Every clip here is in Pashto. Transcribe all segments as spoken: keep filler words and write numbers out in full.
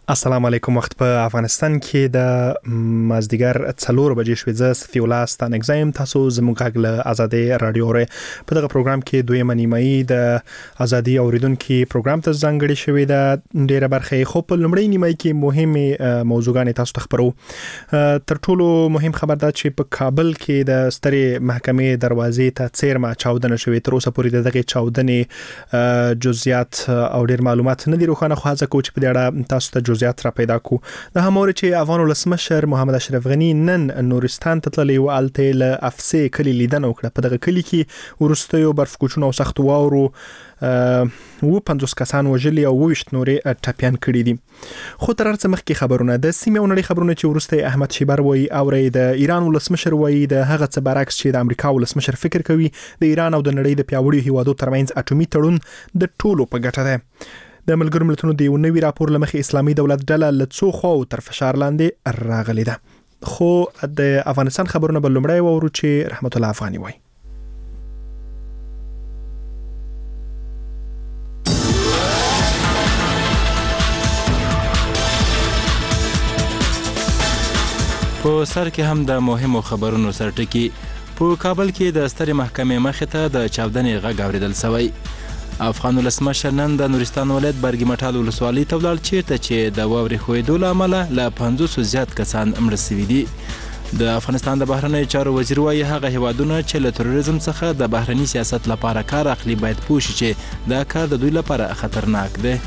السلام علیکم. وخت په افغانستان کې د مازدیګر څلور بجې شوې. زه صفی الله ستانک زایم. تاسو زموږ غږ له آزادۍ رادیو ر په دغه پروګرام کې دویمه نیمایي د آزادۍ اوریدونکو پروګرام ته ځانګړې شوې ده. ډیره برخه خو په لومړی نیمایي کې مهمه موضوعګانې تاسو ته خبرو. تر ټولو مهم خبر دا چې په کابل کې د سترې محکمې دروازې ته څیرمه چاودنه شوې. تر اوسه پورې دغه چاودنې جزئیات او ډیر معلومات نه دي روښانه، خو ځکه چې په دې اړه تاسو ته جزئیات را پیدا کو. د همور چې افغان ولسمشر محمد اشرف غنی نن نورستان ته تللی و، الته له افسې کلی لیدنه وکړه. په دغه کلی کې ورستیو برف کوچونه او سخت واورو و پنځوس کسان وژلي او وشت نورې ټپيان کړي دي. خو تر څه مخکې خبرونه د سیمه ونړۍ خبرونه چې ورسته احمد شیبر وایي او د ایران ولسمشر وایي د هغه څه برعکس چې د امریکا ولسمشر فکر کوي د ایران او د نړۍ د پیاوړي هیوادو ترمنځ اټومي تړون د ټولو په ګټه ده. د ملګرو ملتونو د یو نوي راپور لمخې اسلامي دولت ډله له څو خواو تر فشار لاندې راغلې ده. خو د افغانستان خبرونه بل لمړی وورو چې رحمت الله افغاني وایي. په سر کې هم د مهمو خبرونو سرټکی. په کابل کې د سترې محکمې مخې ته د چاودنې غږ اوریدل شوی. افغان ولسمشر نن د نورستان ولایت برګي مټال ولسوالۍ ته ولاړ، چیرته چې د واورې ښویېدو له امله له پنځوسو زیات کسان مړه شوي دي. د افغانستان د بهرنیو چارو وزیر وایي هغه هیوادونه چې له تروریزم څخه د بهرني سیاست لپاره کار اخلي باید پوه شي چې دا کار د دوی لپاره خطرناک دی.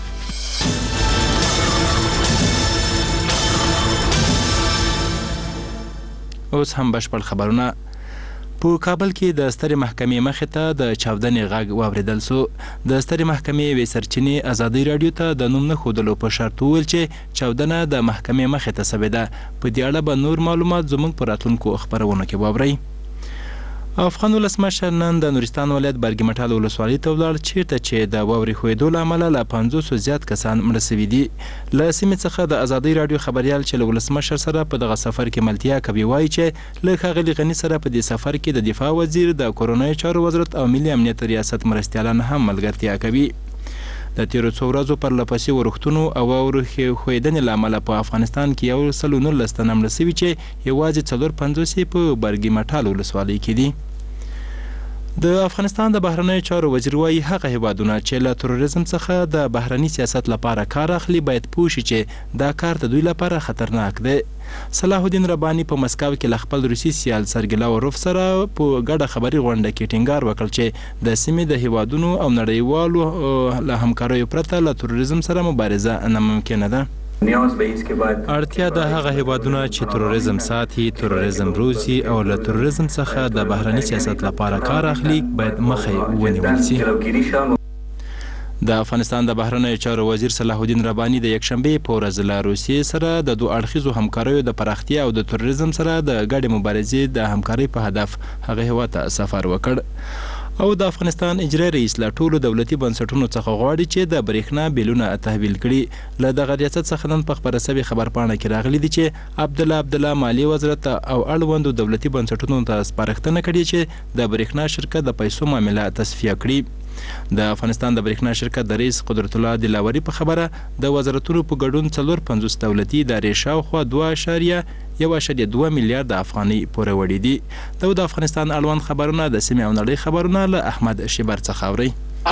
اوس هم بشپړ خبرونه. په کابل کې د سترې محکمې مخې ته د چاودنې غږ واوریدل سو. د سترې محکمې یوې سرچینې ازادۍ راډیو ته د نوم نه ښودلو په شرط وویل چې چاودنه د محکمې مخې ته سوې ده. په دې اړه به نور معلومات زموږ په راتلونکو خپرونو کې واورئ. افغان ولسمشر نن د نورستان ولایت برګي مټال ولسوالۍ ته ولاړ، چیرته چې د واورې ښویېدو له امله له پنځوسو زیات کسان مړه شوي دي. له سیمې څخه د ازادۍ راډیو خبریال چې له ولسمشر سره په دغه سفر کې ملتیا کوي وایي چې له ښاغلي غني سره په دې سفر کې د دفاع وزیر، د کورنیو چارو وزارت او ملي امنیت ریاست مرستیالان هم ملګرتیا کوي. د تیرو څو ورځو پر لپسې ورښتونو او واورې ښویېدنې له امله په افغانستان کې یو سل او نولس تنه مړه شوي چې یوازې څلور پنځوس یې په برګي مټال ولسوالۍ کې دي. د افغانستان د بهرنیو چارو وزیر وایي هغه هیوادونه چې له تروریزم څخه د بهرني سیاست لپاره کار اخلي باید پوه شي چې دا کار د دوی لپاره خطرناک دی. صلاح الدین رباني په مسکو کې له خپل روسي سیال سرګی لاوروف سره په ګډه خبري غونډه کې ټینګار وکړ چې د سیمې د هیوادونو او نړیوالو له همکاریو پرته له تروریزم سره مبارزه ناممکنه ده. اړتیا د هغه هیوادونه چې تروریزم ساتي، تروریزم روزي او له تروریزم څخه د بهرني سیاست لپاره کار اخلي باید مخه ونیول شي. د افغانستان د بهرنیو چارو وزیر صلاح الدین رباني د یکشنبې په ورځ له روسیې سره د دوه اړخیزو همکاریو د پراختیا او د تروریزم سره د ګډې مبارزې د همکارۍ په هدف هغه هیواد ته سفر وکړ. او د افغانستان اجرایي رئیس له ټولو دولتي بنسټونو څخه غواړي چې د برېښنا بیلونه تحویل کړي. له دغه ریاست څخه نن په خپره سوي خبرپاڼه کې راغلي دي چې عبدالله عبدالله مالیې وزارت او اړوندو دولتي بنسټونو ته سپارښتنه کړې چې د برېښنا شرکت د پیسو معامله تصفیه کړي. د افغانستان د برېښنا شرکت د رئیس قدرت الله دلاوري په خبره د وزارتونو په ګډون څلور پنځوس دولتي ادارې شاوخوا دوه اعشاریه یو اعشاریه دوه میلیارډ افغانۍ پورې وړي دي. دا د افغانستان اړوند خبرونه د سیمې او نړۍ خبرونه له احمد شیبر څخه اورئ.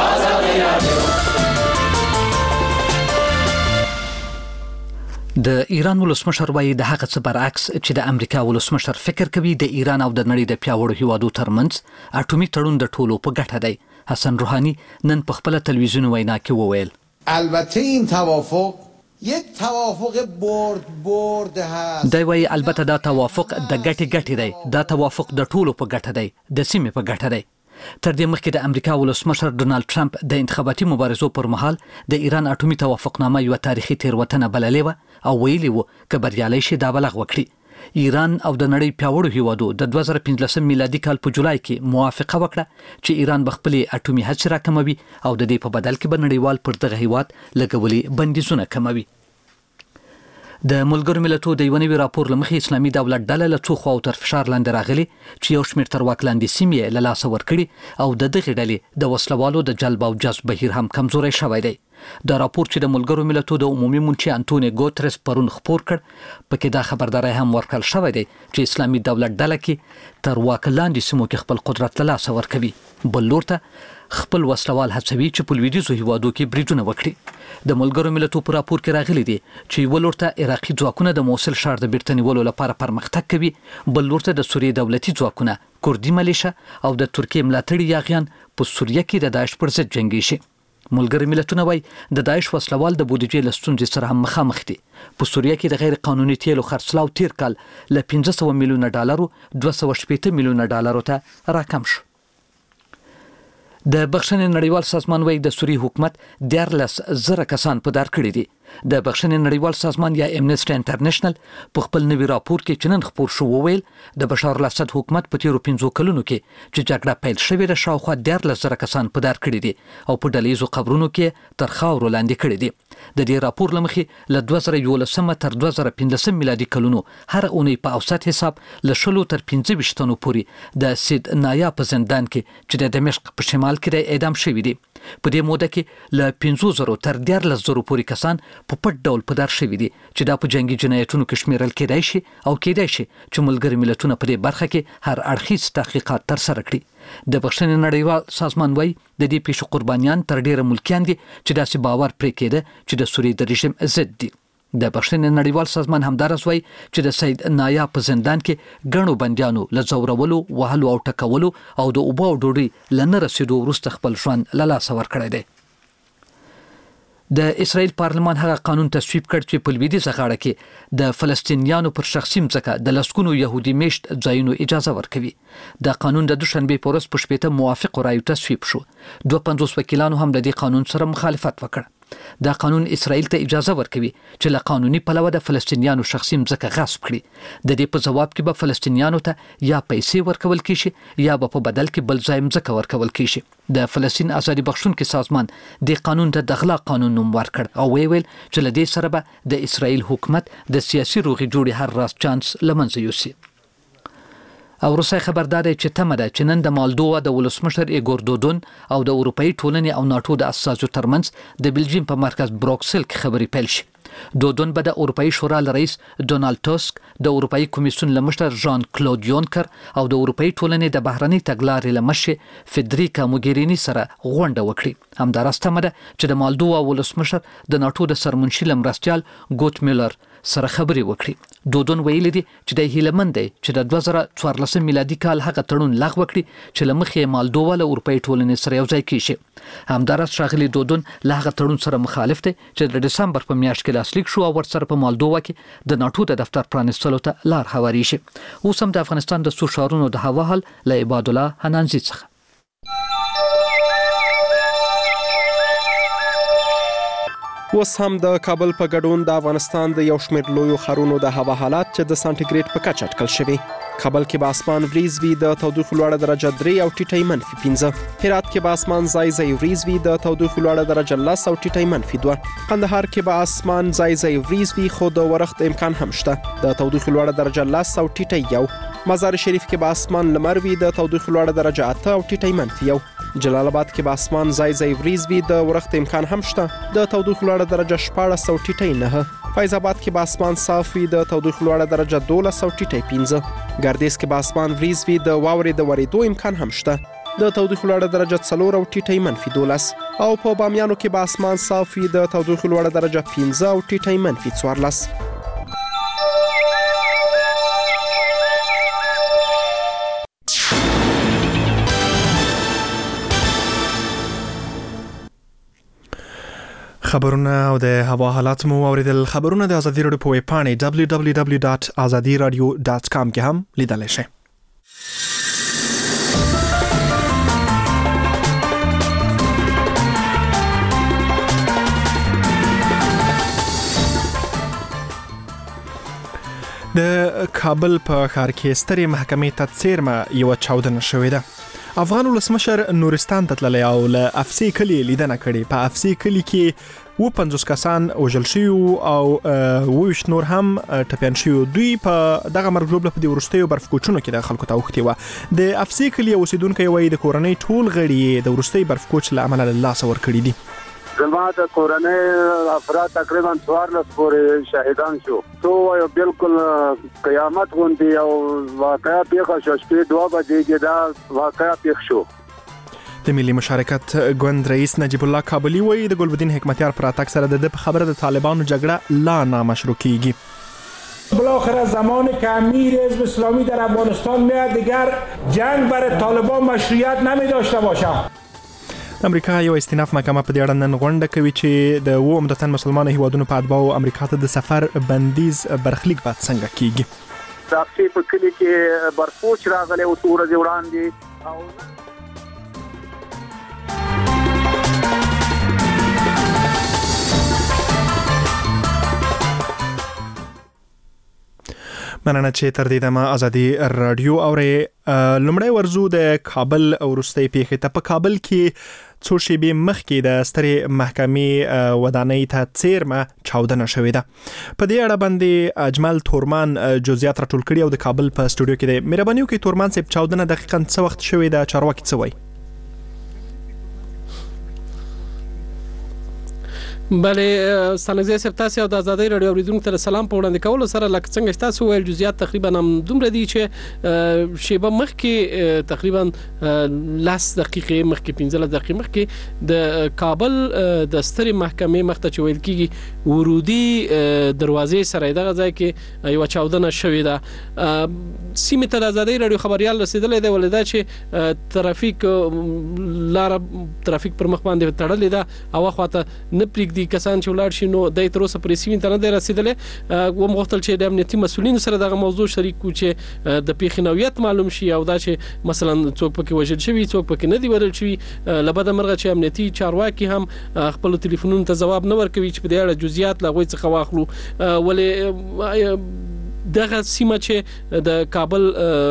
د ایران ولسمشر وایي د هغه څه برعکس چې د امریکا ولسمشر فکر کوي د ایران او د نړۍ د پیاوړو هیوادو ترمنځ اټومي تړون د ټولو په ګټه دی. حسن روحانی نن په خپل تلویزیون وینا کې وویل البته این توافق یک توافق برد برد هست. دی وایي البته دا توافق د ګټې ګټې دی، دا توافق د ټولو په ګټه دی، د سیمې په ګټه دی. تر دې مخکې د امریکا ولسمشر ډونالد ټرمپ د انتخاباتي مبارزو پر مهال د ایران اټومي توافقنامه یو تاریخي تیروتنه بللې و او ویلي و که بریالي شي دا بلغ وکړي. ایران او د نړۍ پیاوړو هیوادو د دوه زره پنځلسم میلادي کال په جولای کې موافقه وکړه چې ایران به خپلې اټومي هڅې راکموي او د دې په بدل کې به نړیوال پر دغه هیواد لګولي بندیزونه کموي. د ملګرو ملتونو د یو نوي راپور له مخې اسلامي دولت ډله له څو خواو تر فشار لاندې راغلي چې یو شمېر تر واک لاندې سیمې یې له لاسه ورکړي او د دغې ډلې د وسلوالو د جلب او جذب بهیر هم کمزوری شوی دی. د راپور چې د ملګرو ملتونو د عمومي منشي انټونی ګوتریس پرون خپور کړ پکې دا خبرداري هم ورکړل شوې ده چې اسلامي دولت ډله کې تر واک لاندې سیمو کې خپل قدرت له لاسه ورکوي. بل لور ته خپل وسلوال هڅوي چې په لویدیځو هیوادو کې بریدونه وکړي. د ملګرو ملتونو په راپور کې راغلي دي چې ولور ته عراقي ځواکونه د موصل ښار د بیرته نیولو لپاره پرمختګ کوي، بل لور ته د سوریې دولتي ځواکونه کوردي ملیشه او د ترکیې ملاتړي یاغیان په سوریه کې د داعش پر ضد جنگیږي. ملګري ملتونه وايي د داعش وسلوال د بودیجې له ستونزې سره هم مخامخ دي. په سوریه کې د غیر قانوني تیلو خرڅلاو تیر کال له پنځه سوه میلیونه ډالرو دوه سوه شپږ میلیونه ډالرو ته راکم شو. د بخښنې نړیوال سازمان وايي د سوریې حکومت دیارلس زره کسان په دار کړي دي. د بخښنې نړیوال سازمان یا امنیسټي انټرنیشنل په خپل نوي راپور کې چې نن خپور شو وویل د بشار الاسد حکومت په تیرو پنځو کلونو کې چې جګړه پیل شوې ده شاوخوا دیارلس زره کسان په دار کړي دي او په ډلهییزو قبرونو کې تر خاورو لاندې کړي دي. د دې راپور له مخې له دوه زره یولسم تر دوه زره پنځلسم میلادي کلونو هر اونۍ په اوسط حساب له شلو تر پنځه ویشت تنو پورې د سید نایا په زندان کې چې د دمشق په شمال کې اعدام شوي دي. په دې موده کې له پنځه زره تر دیارلس زره پورې کسان په پټ ډول په دار شوي دي چې دا په جنگي جنایتونو کې شمیرل کېدای شي او کېدای شي چې ملګري ملتونه په دې برخه کې هر اړخیز تحقیقات ترسره کړي. د بخښنې نړیوال سازمان وايي د دې پیښو قربانیان تر ډیره ملکیان دي چې داسې باور پرې کېده چې د سوریې د رژیم ضد دي. د بخښنې نړیوال سازمان همدارس وايي چې د سید نایا په زندان کې ګڼو بندیانو له ځورولو، وهلو او ټکولو او د اوبو او ډوډۍ له نه رسېدو وروسته خپل ژوند له لاسه ورکړی دی. د اسرائیل پارلمان هغه قانون تصویب کړ چې په لویدیځه غاړه کې د فلسطینیانو پر شخصي ځمکه د لسګونو يهودي میشت ځایونو اجازه ورکوي. دا قانون د دوشنبه په ورځ په شپږ موافق رایو تصویب شو. دوه پنځوس وکیلانو هم د دې قانون سره مخالفت وکړ. دا قانون اسرائیل ته اجازه ورکوي چې له قانوني پلوه د فلسطینیانو شخصي ځمکه غصب کړي. د دې په جواب کې به فلسطینیانو ته یا پیسې ورکول کیږي یا به په بدل کې بل ځای ځمکه ورکول کیږي. د فلسطین ازادي بخښونکي سازمان د قانون ته د غلا قانون نوم ورکړ او ویل چې له دې سره به د اسرائیل حکومت د سیاسي روغې جوړې هر راز چانس لمنځه یوسي. او روسي خبردار چې تمه ده چې نن د مالدووا د ولسمشر ایګور دودون او د اروپאי ټولنې او ناتو د اساسو ترمنځ د بلجیم په مرکز بروکسل کې خبرې پیل شي. دودون به د اروپאי شورا رئیس ډونالد ټاسک، د اروپאי کمیسیون لمشر ژان کلود یونکر او د اروپאי ټولنې د بهرنی تګلارې لمشر فدریکا موګرینی سره غونډه وکړي. همدارسته مده چې د مالدووا ولسمشر د ناتو د سرمنشي لمرستيال ګوت میلر سره خبرې وکړي. دودون ویلي دي چې د هیلمند دی چې د دوه زره څوارلسم میلادي کال هغه تړون لغوه کړي چې لمخې مالدووا له اروپאי ټولنې سره یو ځای کیږي. همدارس شاغلي دودون له هغه تړون سره مخالف دی چې د دسمبر په میاشت کې لاسلیک شو او ورسره په مالدووا کې د ناتو د دفتر پرانیستلو ته لار هواري شي. اوس هم د افغانستان د څو ښارونو د هوا حال له عباد الله حنانزي څخه. اوس هم د کابل په ګډون د افغانستان د یو شمېر لویو ښارونو د هوا حالات چې د سانټیګریډ په کچه اټکل شوي. کابل کې به اسمان وریځ وي، د تودوخې لوړه درجه درې او ټیټی منفي پنځه. هرات کې به اسمان ځای ځای وریځ وي، د تودوخې لوړه درجه لس او ټیټی منفي دوه. قندهار کې به اسمان ځای ځای وریځ وي خو د ورښت امکان هم شته، د تودوخې لوړه درجه لس او ټیټی یو. مزار شریف کې به اسمان لمر وي، د تودوخې لوړه درجه اته او ټیټی منفي یو. جلال آباد کې به اسمان ځای ځای وریځ وي، د ورښت امکان هم شته، د تودوخې لوړه درجه شپاړس او ټیټی نهه. فیض آباد کې به اسمان صاف وي، د تودوخې لوړه درجه دولس او ټیټی پنځه. ګردیز کې به اسمان وریځ وي، د واورې د ورېدو امکان هم شته، د تودوخې لوړه درجه څلور او ټیټی منفي دولس. او په بامیانو کې به اسمان صاف وي، د تودوخې لوړه درجه پنځه او ټیټی منفي څوارلس. خبرونه او د هوا حالات مو اوریدل. خبرونه د ازادي راډیو په ویب پاڼه دبلیو دبلیو دبلیو ډاټ ازادي رادیو ډاټ کام کې هم لیدلی شئ. د کابل په ښار کې سترې محکمې ته څیرمه یوه چاودنه شوې ده. افغان ولسمشر نورستان ته تللی او له افسي کلي لیدنه کړې. په افسي کلي کې اووه پنځوس کسان وژل شوي او اووه ویشت نور هم ټپیان شوي. دوی په دغه مرګ ژوبله په دې وروستیو برفکوچونو کې د خلکو ته اوښتې وه. د افسي کلي اوسیدونکی وایي د کورنۍ ټول غړي یې د وروستي برفکوچ له امله له لاسه ورکړي دي. زما د کورنۍ افراد تقریبا څوارلس پورې شهیدان شو. تو یو بالکل قیامت غوندي او واقعا پیښه شو. شپې دوه بجې کې دا واقعا پیښ شو. د ملي مشارکت ګوند رئیس نجیب الله کابلی وایي د ګلبدین حکمتیار پر اتاک سره د خبره د طالبانو جګړه لا نامشروع کیږي. بالاخره زمانی که امیر حزب اسلامی در افغانستان میاد دیگر جنگ برای طالبان مشروعیت نمی داشته باشه. امریکا یو استیناف محکمه په دې اړه نن غونډه کوي چې د اووه عمدتاً مسلمانو هیوادونو په اتباعو امریکا ته د سفر بندیز برخلیک بعد څنګه کیږي. د اقصی په کلي کې برفوچ راغلی او څو ورځې وړاندې او مننه چې تر دې دمه ازادي رادیو اورې. لومړی ورزو د کابل ورستۍ پیښې ته. په کابل کې څو شېبې مخکې د سترې محکمې ودانۍ ته څیرمه چاودنه شوې ده. په دې اړه باندې اجمل تورمان جزئیات راټول کړي او د کابل په سټوډیو کې دی. مهرباني وکړئ تورمان صاحب، چاودنه دقیقاً څه وخت شوې ده؟ چارواکي څه وایي؟ بله ستانګزی صاحب، تاسو او د آزادۍ رادیو اوریدونکو ته سلام په وړاندې کولو سره لکه څنګه تاسو ویل جزئیات تقریبا هم دومره دي چې شیبه مخکې تقریبا لاس دقیقې مخکې پنځه دقیقې مخکې د کابل د سترې محکمې مخته چې ویل کیږي ورودي دروازې سره دغه ځای کې یو چاودنه شوې ده. سیمه ته د آزادۍ رادیو خبريال رسیدلې ده ولدا چې ترافیک لار ترافیک پر مخ باندې تړلې ده او خواته نه پریږدي کسان چې ولاړ شي. نو د تر اوسه پرې سیمه ته نه دی رسیدلې. و مغتل چې د امنیتي مسولینو سره دغه موضوع شریک کو چې د پیښې نوعیت معلوم شي او دا چې مثلا څوک پکې وژل شوی څوک پکې نه دی وژل شوی. لبد مرغه چې امنیتي چارواکي هم خپل ټلیفونونو ته جواب نه ورکوي چې په دې اړه جزئیات لا غوي څخه واخلو. ولې دغه سیمه چې د کابل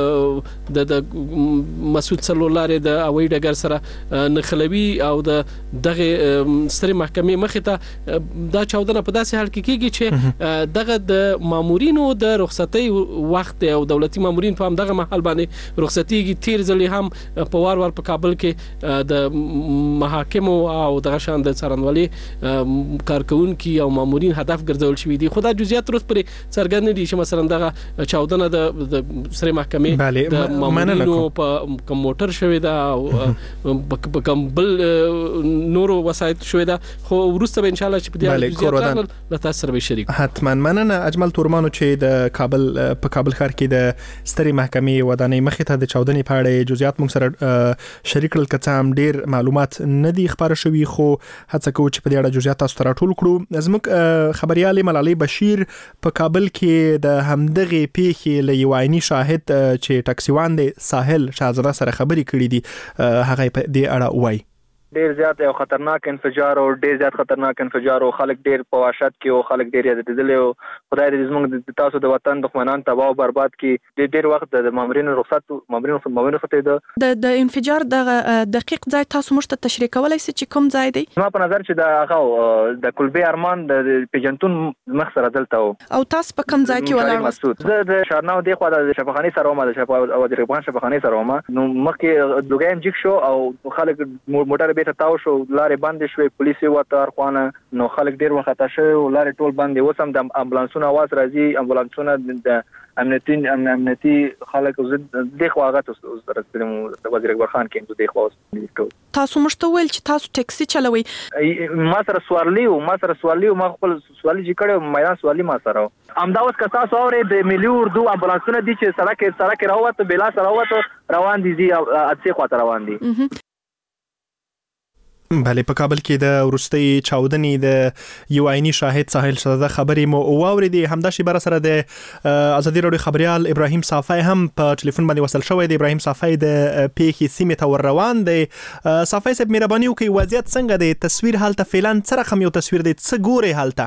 د د مسعود سلولارې د اوی ډګر سره نخلوي او د دغه سترې محکمې مخې ته دا چاودنه په داسې حال کې کیږي چې دغه د مامورینو د رخصتۍ وخت او دولتي مامورین په هم دغه محل باندې رخصتيږي. تیر ځلې هم په وار وار په کابل کې د محاکمو او دغه شان د څارنوالۍ کارکونکو او مامورین هدف ګرځول شوی دي. خو دا جزئیات تر اوسه پرې څرګند دي چې مثلا دغه چاودنه د سری محکمې د مامورینو په کوم موټر شوې ده او په کوم بل نورو وسایت شوې ده. خو ورسته به ان شاء الله چې په دې اړه له تاسو سره به شریک. حتما مننه اجمل تورمانو چې د کابل په کابل ښار کې د سترې محکمې ودانۍ مخې ته د چاودنې په اړه جزئیات موږ سره شریک کړل. که څه هم ډیر معلومات نه دي خبره شوي خو هڅه کوو چې په دې اړه جزئیات تاسو ته راټول کړو. زموږ خبريال ملالۍ بشیر په کابل کې د همدغه پیښې له یو عیني شاهد چې ټاکسیوان دی ساحل شاهزاده سره خبرې کړې دي. هغه په دې اړه وایي ډیر زیات او خطرناک انفجار او ډیر زیات خطرناک انفجار او خلک ډیر په وحشت کې او خلک ډیر یادېدل او خدای دې زموږ د تاسو د وطن دښمنان تباہ او برباد کړي. ډیر وخت د مامورینو رخصت مامورینو مامورینو ته د د انفجار د دقیق ځای تاسو موږ ته تشریح کولای شئ چې کوم ځای دی؟ ما په نظر چې د هغه د کلبې ارمان د پیجنتون مخ سره دلته او تاسو په کوم ځای کې ولاړ وست؟ زه د شارناو دی خو د شفاخاني سره ومه د شفا او د رغبان شفاخاني سره ومه. نو مخکې دوګایم جګ شو او خلک موټر به تاو شو لارې بند شوې پولیس یې وته ارخوانه. نو خلک ډیر وخت شوی او لارې ټول بند. وسم د امبولانسونو आवाज راځي امبولانسونه د امنیتي امنیتي خلک د خواغت سره ستلم د وزیر اکبر خان کې د خواست. تاسو مشته ویل چې تاسو ټاکسي چلوي. ما سره سوارلی او ما سره سوارلی او ما خپل سوارلی چې کړو میدان سوارلی ما سره امدا اوس که تاسو اورې د ملي اردو امبولانسونه دي چې سړک سړک راوته بلا سره راوته روان دي دي اته خواته روان دي. بله په کابل کې د ورستۍ چاودنې د یو عیني شاهد ساحل شاهزاده خبرې مو واورېدې. همدا شی بر سره د آزادي رادیو خبريال ابراهیم صافی هم په ټلیفون باندې وصل شوی دی. ابراهیم صافی د پیښې سیمه ته ور روان دی. صافی صاحب مهرباني وکړئ وضعیت څنګه دی؟ تصویر حالت فعلا څه رقم یو تصویر دی؟ څه ګوري حالت؟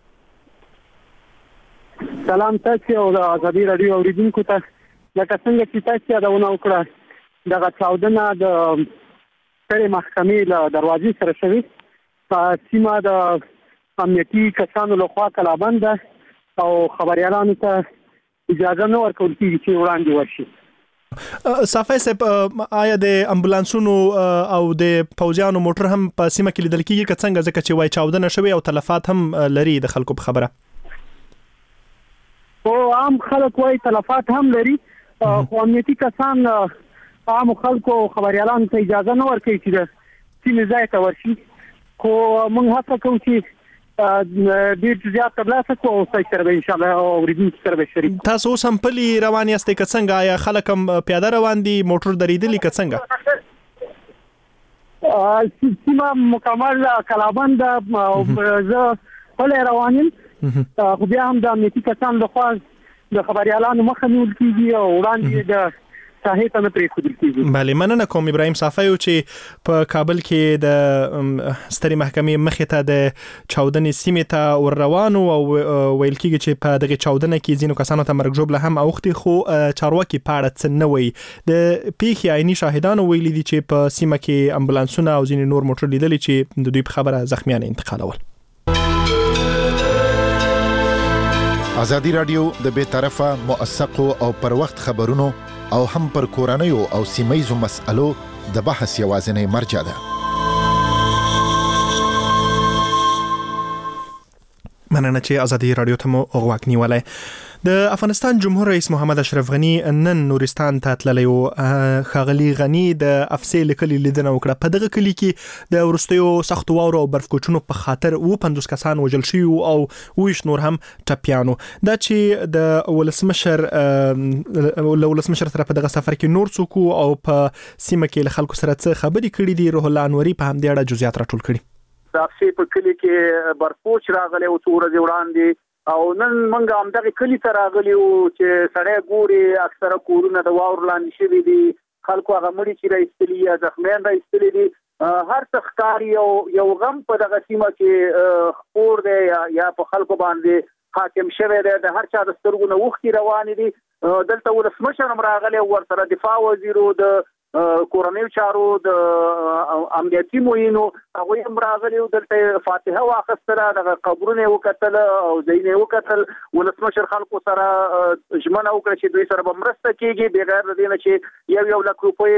سلام تاسو او د آزادي رادیو اوریدونکو ته لکه څنګه چې تاسو یادونه وکړه دغه چاودنه د سترې محکمې له دروازې سره شوې. په سیمه د امنیتي کسانو لخوا کلابند او خبريالانو ته اجازه نه ورکول کېږي چې وړاندې ورشي. صافي صاحب آیا د امبولانسونو او د پوځیانو موټر هم په سیمه کې لیدل کیږي که څنګه ځکه چې وای چاودنه شوی او تلفات هم لري د خلکو په خبره او عام خلک وای تلفات هم لري خو امنیتي کسان عام خلکو خبريالانو ته اجازه نه ورکوي چې د سیمې ځای ته ورشي خو موږ هڅه کوو چې ډېر زیات تبلیغ کوو او ستاسو سره ان شاء الله اوریدونکو سره به شریک تاسو سم پلی روان یاستئ که څنګه آیا خلک هم پیاده روان دي موټر درېدلي که څنګه سیمه مکمل کلابند زه پلی روان یم خو بیا هم د امنیتي کسانو لخوا د خبريالانو مخه نیول کیږي او وړاندې د صحیح ته پرې خودل کیږي. بله مننه کوم ابراهیم صافی چې په کابل کې د سترې محکمې مخې ته د چاودنې سیمې ته ور روانو او ویل کیږي چې په دغه چاودنه کې ځینو کسانو ته مرګ ژوبله هم اوختي خو چارواکي پاړه څه نه وي د پیښې عیني شاهدانو ویلي دي چې په سیمه کې امبولانسونه او ځینې نور موټر لیدلي چې د دوی په خبره زخمیان انتقالول. ازادي رادیو د بې طرفه موثقو او پر وخت خبرونو او هم پر کورنیو او سیمایزو مسألو د بحث یوازینی مرجع ده. مننه چې ازادي رادیو ته مو غوږ نیولای. د افغانستان جمهور رئیس محمد اشرف غنی نن نورستان ته تللی و. ښاغلي غنی د افسې لیکلي لیدنه وکړه. په دغه کلی کې د وروستیو سختو واورو او برف کوچونو په خاطر اووه پنځوس کسان وژل شوي او اوویشت نور هم ټپیانو. دا چې د ولسمشر له ولسمشر سره په دغه سفر کې نور څوک او په سیمه کې له خلکو سره څه خبرې کړې دي روح الله انوري په همدې اړه جزئیات راټول کړي. د افسې په کلی کې برفوچ راغلی او څو ورځې وړاندې او نن موږ هم دغه کلی ته راغلی وو چې سړی ګوري اکثره کورونه د واورو لاندې شوي دي خلکو هغه مړي چې راایستلي یا زخمیان راایستلي دي هر څه ښکاري یو غم په دغه سیمه کې خپور دی یا په خلکو باندې حاکم شوی دی د هر چا د سترګو نه اوښکې روانې دي دلته ولسمشر هم راغلی ورسره دفاع وزیر د کورنیو چارو د امنیتي معینو هغوی هم راغلي دلته فاتحه واخیستله دغه قبرونه وکتل او ځایونه وکتل ولسمشر خلکو سره ژمنه وکړه چې دوی سره به مرسته کیږي بغیر د دې نه چې یو یو لک روپۍ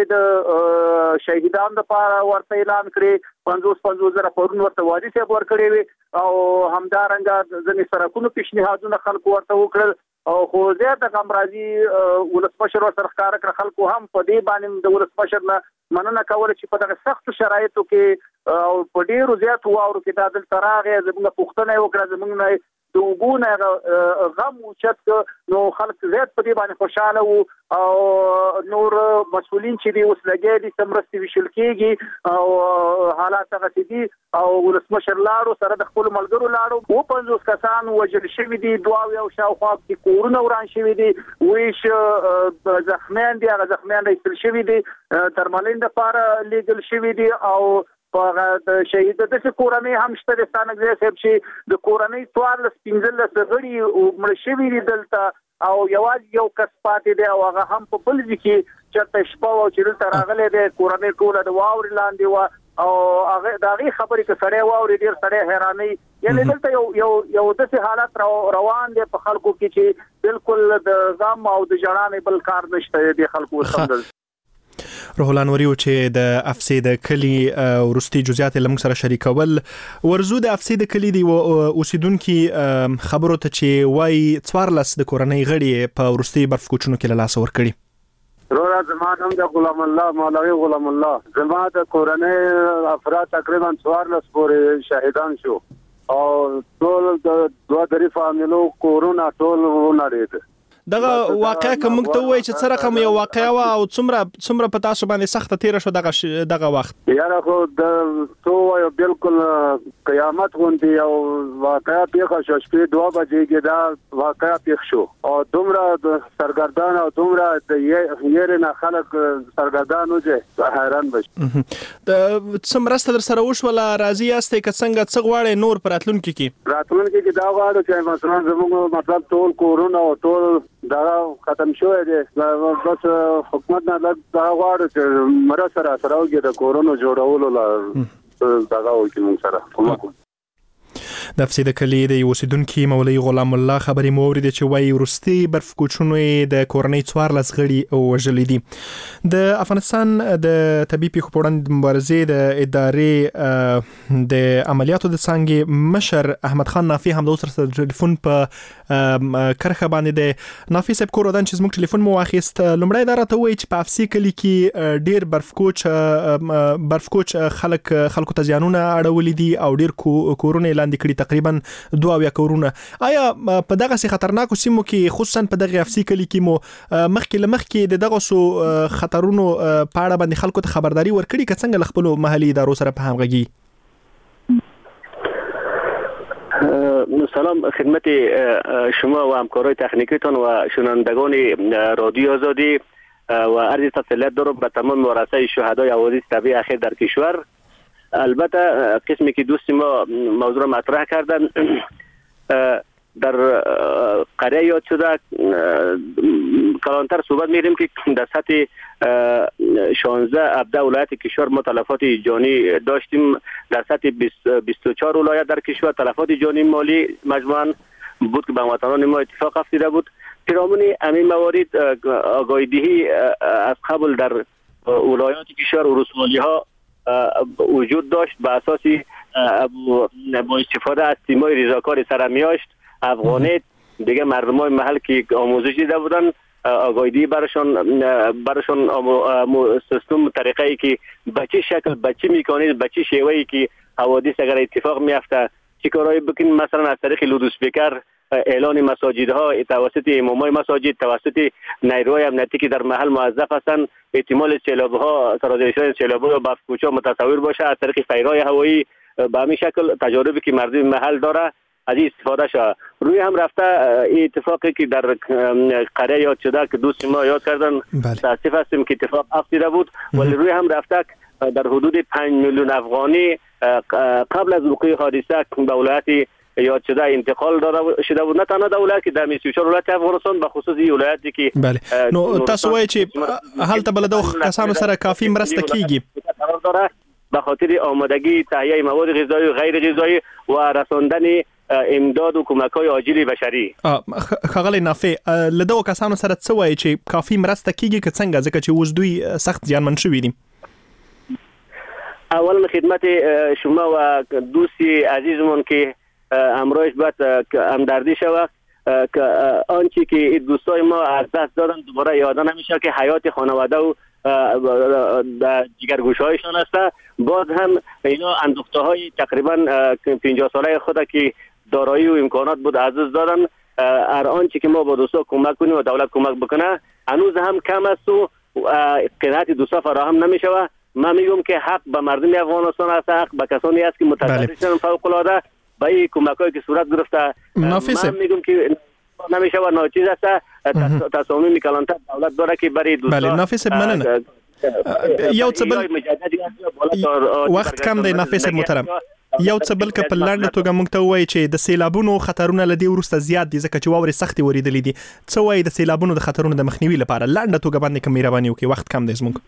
د شهیدانو لپاره ورته اعلان کړي پنځوس پنځوس زره پرون ورته وادي صاحب ورکړي وي او همدارنګه ځینې سرکونو پیشنهادونه خلکو ورته وکړل او خو زیاته کم راځي ولسمشر سره ښکاره کړ خلکو هم په دې باندې د ولسمشر نه مننه کوله چې په دغه سختو شرایطو کې او په ډیرو زیاتو واورو کې دا دلته راغی زموږ پوښتنه وکړه زموږ نه د اوبو نه غم اوچت نو خلک زیات په دې باندې خوشحاله وو او نور مسؤلین چې دي اوس لګیا دي چې مرستې ویشل کېږي او حالات هغسې دي او ولسمشر لاړو سره د خپلو ملګرو لاړو اووه پنځوس کسان وژل شوي دي دوه اویا شاوخوا کې کورونه وران شوي دي ویش زخمیان دي هغه زخمیان راایستل شوي دي درملنې دپاره لیږل شوي دي او په د شهید د څه کورنۍ هم شته د ستانګ صاحب چې د کورنۍ څوارلس پنځلس غړي مړه شوي دي دلته او یوازې یو کس پاتې دی او هغه هم په بل ځای کې چېرته شپه وه چې دلته راغلی دی کورنۍ ټوله د واورې لاندې وه او هغه د هغې خبرې که سړی واوري ډېر سړی حیرانوي یعنې دلته یو یو یو داسې حالت روان دی په خلکو کې چې بالکل د غم او د ژړا نه بل کار نشته د خلکو سمدل. روح الله انوري چې د افسې د کلی ورستي جزئیات لمغ سره شریکول ورزو د افسې د کلی دی اوسیدونکو خبرو ته چې وای څوارلس د کورنۍ غړي په ورستي برف کوچونو کې له لاس ور کړی رورا زمان هم د غلام الله مولوی غلام الله زما د کورنۍ افراد تقریبا څوارلس پورې شهیدان شو او ټول د دوه درې فامیلو کورونه ټول ونړېد. دغه واقعا کوم ته وای چې څه رقم یو واقعا وا او څومره څومره په تاسو باندې سخت تیر شو دغه دغه وخت یاره خو د تو یو بالکل قیامت غوندي او واقعا پیښه شو شپې دوه بجې کې دا واقعا پیښ شو او دومره د سرګردان او دومره د یې نه خلک سرګردان وځي حیران بشي. د څومره در سره وشوله راضي یاستئ که څنګه څه غواړئ نور پر راتلونکي کې راتلونکي کې دا غواړو چې مثلا زموږ مطلب ټول کورونه او ټول دا ختم شوی دی بس حکومت نه دا غواړي چې مرسته را سره وکړي د کورونو جوړولو لا دغه وکړي موږ سره د افسیده کلی د اوسیدونکو مولوی غلام الله خبري مورید چې وایي ورستي برف کوچونو د کورنۍ څوارلس غړي وژلې دي. د افغانستان د طبي پیښو په وړاندې مبارزې د ادارې د عملیاتو د څنګه مشر احمد خان نافي هم د اوسر ټلیفون په کرخه باندې د نافي صاحب کور ودان چې زموږ ټلیفون مو واخیست. لومړی دا راته وایي چې په افسی کلی کې ډیر برف کوچ برف کوچ خلک خلکو ته ځانونه اړولې دي او ډیر کورونه لاندې کړي تقریبا دوه اویا کورونه. آیا په دغه سي خطرناکو سیمو کې خصوصا په دغه افسی کلی کې مو مخکې لمخکې د دغه سو خطرونو په اړه باندې خلکو ته خبرداري ورکړي که څنګه خپل محلي ادارو سره په همغږي؟ سلام خدمت شما و همکارای تکنیکیتان و شنوندگان رادیو آزادی و عرض تسلیت دارم به تمام ورثه شهدای حوادث طبیعی اخیر در کشور. البته قسمی که دوست ما موضوع را مطرح کردن در قریه یاد شده کلانتر صحبت می‌کنیم که در سطح شانزده هفده ولایت کشور ما تلفات جانی داشتیم. در سطح بیست و چهار ولایت در کشور تلفات جانی مالی مجموعاً بود که به هموطنان ما اتفاق افتاده بود. پیرامون همین موارد آگاهی دهی از قبل در ولایات کشور و ولسوالی ها وجود داشت به اساس با استفاده از تیمای ریزاکار سرمیاشت افغانیت دیگه مردم های محل که آموزش دیده بودن آگاهی برشان برشان سیستم طریقه ای که به چه شکل به چه میکانیزم به چه شیوهی که حوادث اگر اتفاق میفته چه کارهایی بکنیم. مثلا از طریق لودوسپیکر اعلان مساجد ها توسط امامای مساجد توسط نیروهای امنیتی که در محل موظف هستند احتمال سیلاب ها سرازیر شدن سیلاب ها برف کوچا متصور باشه. از طریق فیرهای هوایی به همین شکل تجاربی که مردم محل داره از این استفاده شد. روی هم رفته اتفاقی که در قریه یاد شده که دوست ما یاد کردن تاسف هستیم که اتفاق افتاده بود ولی روی هم رفته در حدود پنج میلیون افغانی قبل از وقوع حادثه به ولایت یاد شده انتقال داده شده بود. نه تنها در ولایت در سی و چهار ولایت افغانستان به خصوص این ولایتی که بله نو تاسو وایي چې هلته بلدو کسانو سره کافی مرسته کیږي به خاطر آمادگی تهیه مواد غذایی و غیر غذایی و رساندن امداد و کمک‌های عاجل بشری. خغلی نافي لدو کسانو سره څه وایي چې کافی مرسته کیږي که څنګه ځکه چې اوس دوی سخت زیانمن شوي دي؟ اولا خدمت شما و دوستی عزیزمون که امروز باید همدردی شود که آنچه که دوستای ما از دست دادن دوباره یاد نمیشه که حیات خانواده و جگرگوشهایشان است. باز هم اینا اندوخته های تقریبا پنجاه ساله خود که دارایی و امکانات بود عزیز دادن. هر آنچه که ما با دوستا کمک کنیم و دولت کمک بکنه هنوز هم کم است و قناعت دوستا فراهم نمیشه. من میگم که حق به مردم افغانستان است، حق به کسانی است که متضررشن فوق العاده به این کمک‌هایی که صورت گرفته. من میگم که نمیشه و ناچیز است. تصامیم کلانتر دولت داره که برای دوستا بله نافیس مننه یو څه بل وخت کم دی نافیس محترم یو څه بل که په لنډه توګه موږ ته وایي چې د سیلابونو خطرونه له دې وروسته زیات دي ځکه چې واورې سختې ورېدلې دي. څه وایي د سیلابونو د خطرونو د مخنیوي لپاره لنډه توګه باندې که مهرباني وکړي وخت کم دی زموږ.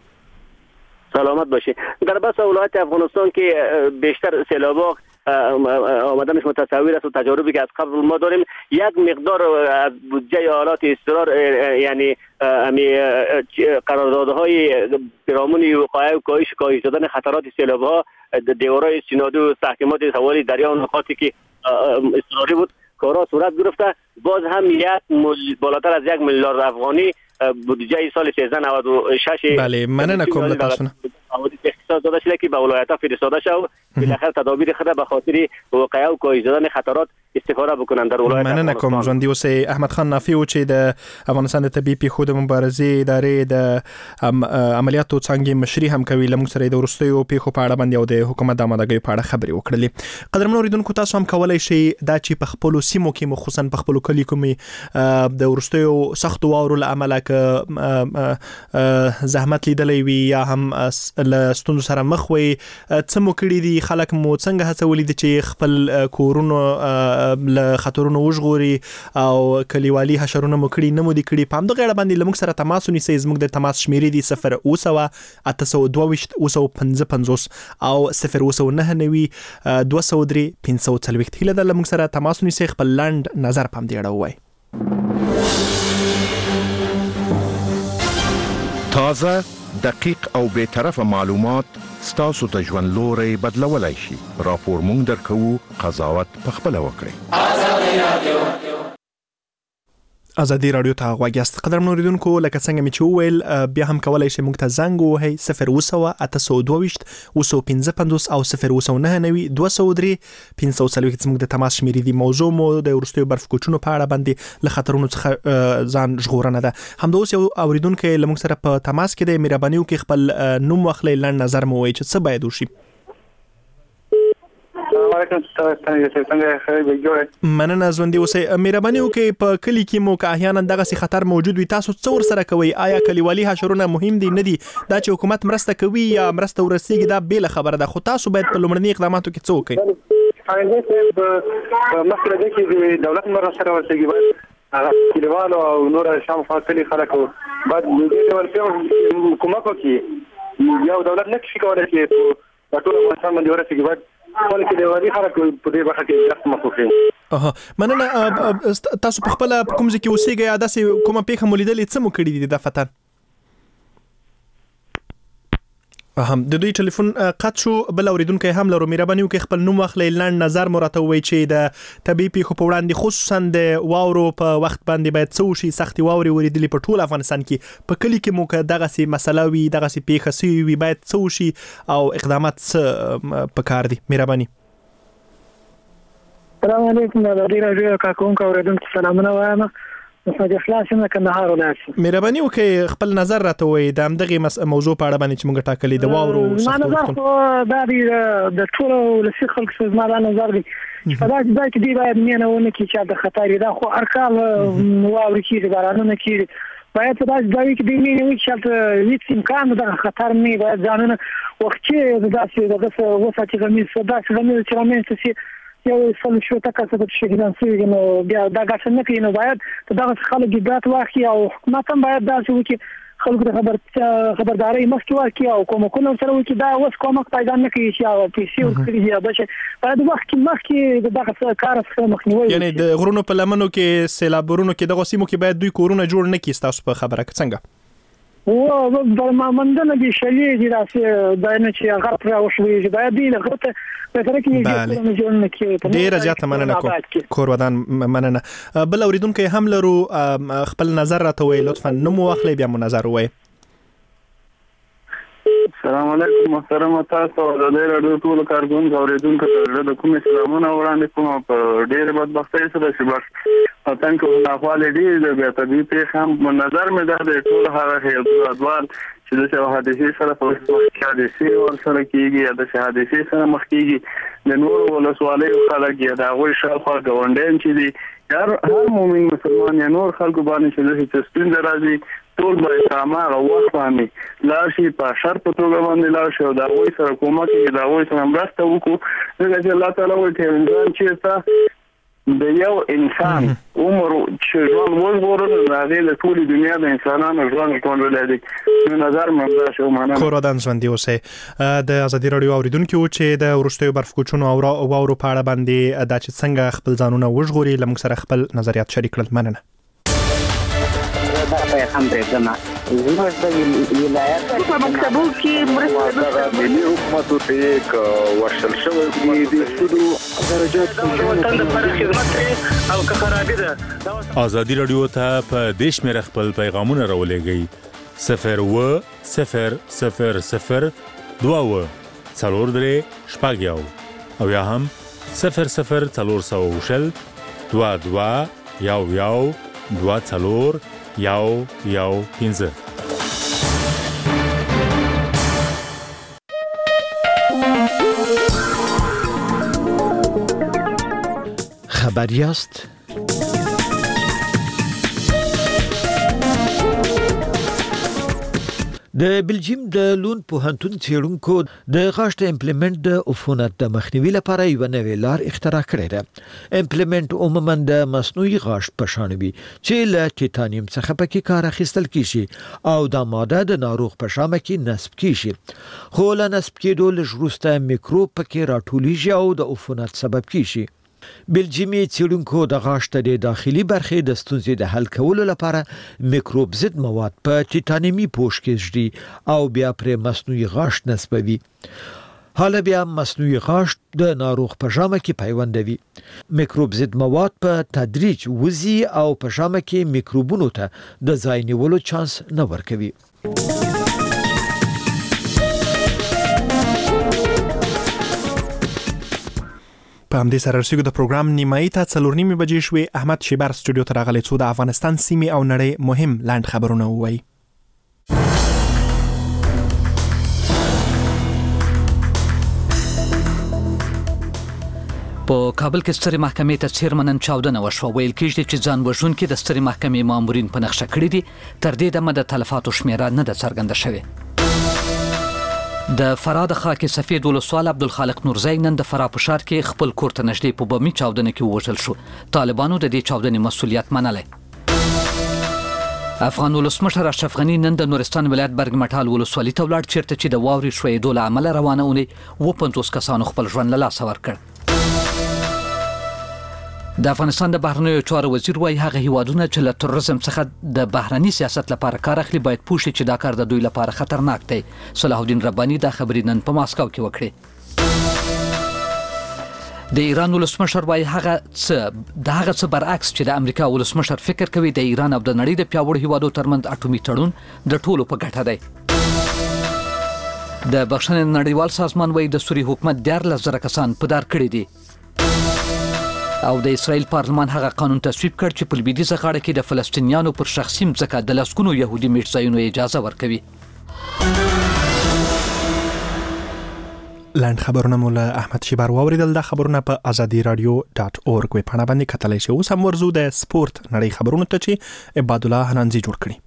سلامت باشی. در بس ولایت افغانستان که بیشتر سیلاب‌ها آمدنش متصور است و تجاربی که از قبل ما داریم یک مقدار از بودجه آلات استقرار یعنی امی قراردادهای پیرامون وقایع و کاهش کاهش دادن خطرات سیلاب‌ها دیوارهای استنادی و تحکیمات حوالی دریا و نقاطی که اضطراری بود کارها صورت گرفته. باز هم یک بالاتر از یک میلیارد افغانی بودجه سال سیزده نود و شش بله مننه کوم له تاسو نه اختصاص داده شده که به ولایت‌ها فرستاده شد بالاخره تدابیر خود به خاطر وقایع و کاهش دادن خطرات استفاده بکنن در ولایت. مننه کوم ژوندي اوسې احمد خان نافي و چې د افغانستان د طبي پیښو د مبارزې ادارې د عملیاتو څنګه مشري هم کوي لمږ سره د ورستیو پیښو په اړه باندې او د حکومت د آمادګۍ په اړه خبرې وکړلې. قدرمنو اوریدونکو تاسو هم کولای شئ دا چې په خپل سیمو کې مخصوصا په خپل کلی کومي د ورستیو سخت واورو له عمله ک زحمت لیدلې وي یا هم له ستونزو ستونزو سره مخ وي څه مو کړی دي خلک مو څنګه هڅولې دي چې خپل کورونو له خطرونو وژغوري او کلیوالي حشرونه مو کړی نه مو دي کړی په همدغه اړه باندې لمک سره تماس ونیسئ زموږ د تماس شمیرې دي صفر اوه سوه اته سوه دوه ویشت اوه سوه پنځه پنځوس او صفر اوه سوه نهه نوي دوه سوه درې پنځه سوه څلوېښت هیله ده لمک سره تماس ونیسئ خپل لنډ نظر په همدې اړه ووایئ. تازه دقیق او بے طرفه معلومات ستاسو ته ژوند لوري بدلولای شي. راپور مونږ درکوو، قضاوت پخپله وکړئ. ازادي رادیو ازادي رادیو ته غواګیاست. قدرمن اوریدونکو، لکه څنګه مې چې وویل بیا هم کولای شئ موږ ته زنګ ووهئ صفر اوه سوه اته سوه دوه ویشت اوه سوه پنځه پنځوس او صفر اوه سوه نهه نوي دوه سوه درې پنځه سوه څلوېښت زموږ د تماس شمیرې دي. موضوع مو د وروستیو برفکوچونو په اړه باندې له خطرونو څخه ځان ژغورنه ده. همدا اوس یو اوریدونکی له موږ سره په تماس کې دی. مهرباني وکړئ خپل نوم واخلئ، لنډ نظر مو ووایئ چې څه باید وشي. مننه ژوندي اوسئ. مهرباني وکړئ په کلی کې مو که احیانا دغسې خطر موجود وي تاسو څه ورسره کوئ؟ آیا کلیوالي حشرونه مهم دي نه دي؟ دا چې حکومت مرسته کوي یا مرسته ورسیږي دا بیله خبره ده، خو تاسو باید په لومړني اقداماتو کې څه وکړئ؟ په مخکې کې د دولت مرسته ورسیږي، باید کلیوالو او نور شاوخوا کلي خلکو باید د دې ډول کومک وکړي. یو دولت نه شي کولی چې په ټول افغانستان باندې ورسیږي، باید خپل کلیوالي خلک په دې برخه کې درس مخ وکړي. اها مننه. تاسو په خپل کوم ځای کې اوسېږئ یا داسې کومه پیښه مو لیدلې، څه مو کړي دي دفتر؟ هم د دوی ټلیفون قطع شو. بل اوریدونکو هم لرو. مهرباني وکړئ خپل نوم واخلئ، لنډ نظر مو راته ووایئ چې د طبیعي پیښو په وړاندې خصوصا د واورو په وخت باندې باید څه وشي. سختې واورې ورېدلې په ټول افغانستان کې، په کلي کې مو که دغسې مسله وي، دغسې پیښه سوې وي، باید څه وشي او اقدامات څه پکار دي؟ مهرباني. السلام علیکم. د ازادي راډیو کارکونکو اوریدونکو سلامونه وایم. محمد اخلاص یم کندهار ولایت. مهرباني وکړئ خپل نظر راته ووایئ د همدغې موضوع په اړه باندې چې موږ ټاکلې د واورو. ما نظر خو دا دی د ټولو ولسي خلکو څخه زما دا نظر دی چې په داسې ځای کې دوی باید مینه ونه کړي چې د خطر دا خو هر کال واورې کېږي، بارانونه کېږي، باید په داسې ځای کې دوی مینه وکړي چې هلته هېڅ امکان دغه خطر نه وي. باید ځانونه وختي داسې دغسې وساتي غمیز داسې غمیز چې رامنځته شي یو سل شوته کسه چې شهیدان شوي نو بیا دا ګټه نه کوي. نو باید دغه خلک ګډ واخلي او حکومت هم باید داسې وکړي خلکو ته خبر خبرداري مخکې ورکړي او کومکونه سره وکړي. دا اوس کومک پیدا نه کوي چې هغه پیسې ورکړي یا بل شی، باید وخت مخکې دغه کار څخه مخنیوی. یعنې د غرونو په لمنو کې، سیلابونو کې، دغه سیمو کې باید دوی کورونه جوړ نه کړي. ستاسو په خبره کې څنګه؟ و د مامندنه دي شلې دي راسي دا نه چې هغه پر اوښوي باید دی له غته په تر کې یې جوړ نه کړي. ډیر زیات مننه کوم کور ودان مننه. بل اوریدونکو هم لرو، خپل نظر راته وایي لطفا. نو مو واخلئ بیا مو نظر وایي. السلام علیکم محترم تاسو د رادیو ټول کارګون اوریدونکو ته د کوم اسلامونه وړاندې کوم په ډېر بدبختۍ سره چې بس وطن کې ناخواله دي د بیا طبيعي پیښ هم نظر مې ده د ټول هغه هیوادوال چې د حادثې سره په وخت کې حادثې ور سره کېږي یا د حادثې سره مخ کېږي د نور ولسوالیو خلک یا د هغوی شاوخوا ګاونډیان چې دي هر هر مؤمن مسلمان یا نور خلکو باندې چې د ستونزې راځي ټول به سامان او وخت باندې لاړ شي، په شرط په توګه باندې لاړ شي او د هغوی سره کومک کوي، د هغوی سره مرسته وکړو. ځکه چې الله تعالی وایي چې انسان چېرته د یو انسان عمر چې ژوند وژغورل د هغې د ټولې دنیا د انسانانو ژوند ژغورلی دی. نو نظر مې همدا شو. مننه. کور ودان ژوندي اوسئ. د ازادي راډیو اوریدونکو چې د وروستیو برفکوچونو او واورو په اړه باندې دا چې څنګه خپل ځانونه وژغوري له موږ سره خپل نظریات شریک کړل. مننه. دا پیغام درځم زموږ د ولایت په مکتبو کې مرسته ملي حکومت ته یک ورشل شوی دی د سودو درجات په خدمت او که خرابې ده. ازادي راډیو ته په دیش مې خپل پیغامونه راولېږئ صفر و صفر صفر صفر دوه و څلور درې شپږ یو او یا هم صفر صفر څلور سوه شل دوه دوه یو یو دوه څلور یو یو پنځه. خبریاست؟ د بلجیم د لون پوهنتون څېړونکو د غاښ د امپلیمنت د عفونت د مخنیوي لپاره یو نوې لار اختراع کړې ده. امپلیمنت عموما د مصنوعي غاښ په شان وي چې له ټیټانیم څخه پکې کار اخیستل کیږي او دا ماده د ناروغ په شامه کې نصب کیږي، خو له نصب کېدو لږ وروسته میکروب پکې راټولیږي او د عفونت سبب کیږي. بلجیمي څېړونکو د غاښ د داخلي برخې د ستونزې د حل کولو لپاره میکروب ضد مواد په ټیټانیمي پوښ کې ږدي او بیا پرې مصنوعي غاښ نصبوي. حالا بیا مصنوعي غاښ د ناروغ په ژامه کې پیوندوي. میکروب ضد مواد په تدریج وزي او په ژامه کې میکروبونو ته د ځای نیولو چانس نه ورکوي. په همدې سره رسیدو د پروګرام نیمایي ته څلور نیمې بجې شوې. احمد شیبر سټوډیو ته راغلی څو د افغانستان سیمې او نړۍ مهم لاند خبرونه ووایي. په کابل کې سترې محکمې ته چیرمنن چاودنه وشوه. ویل کېږي چې ځان وژونکي د سترې محکمې مامورین په نقشه کړي دي. تر دې دمه د تلفاتو شمیره نه ده څرګنده شوې. د فراه د خاک سفید ولسوال عبدالخالق نورزی نن د فراه په ښار کې خپل کور ته نږدې په بمي چاودنه کې ووژل شو. طالبانو د دې چاودنې مسؤلیت منلی. افغان ولسمشر اشرف غني نن د نورستان ولایت برګ مټال ولسوالۍ ته ولاړ چیرته چې د واورې ښویېدو له امله روانه اونۍ اووه پنځوس کسانو خپل ژوند له لاسه ورکړ. د افغانستان د بهرنیو چارو وزیر وايي هغه هیوادونه چې له تروریزم څخه د بهرني سیاست لپاره کار اخلي باید پوه شي چې دا کار د دوی لپاره خطرناک دی. صلاح الدین رباني دا خبرې نن په ماسکو کې وکړې. د ایران ولسمشر وايي هغه څه د هغه څه برعکس چې د امریکا ولسمشر فکر کوي د ایران او د نړۍ د پیاوړو هیوادو ترمنځ اټومي تړون د ټولو په ګټه دی. د بخښنې نړیوال سازمان وايي د سوریې حکومت دیارلس زره کسان په دار کړي دي. او د اسرائیل پارلمان هغه قانون تصویب کړ چې په لویدیځه غاړه کې د فلسطینیانو پر شخصي ځمکه د لسګونو يهودي میشتځایونو اجازه ورکوي. لاند خبرونه مو له احمد شیبر واوریدل. د خبرونه په ازادي رادیو ډاټ اورګ ویب پاڼه باندې کتلی شئ. اوس هم ورځو د سپورت نړۍ خبرونه ته چې عباد الله حنانزي جوړ کړي.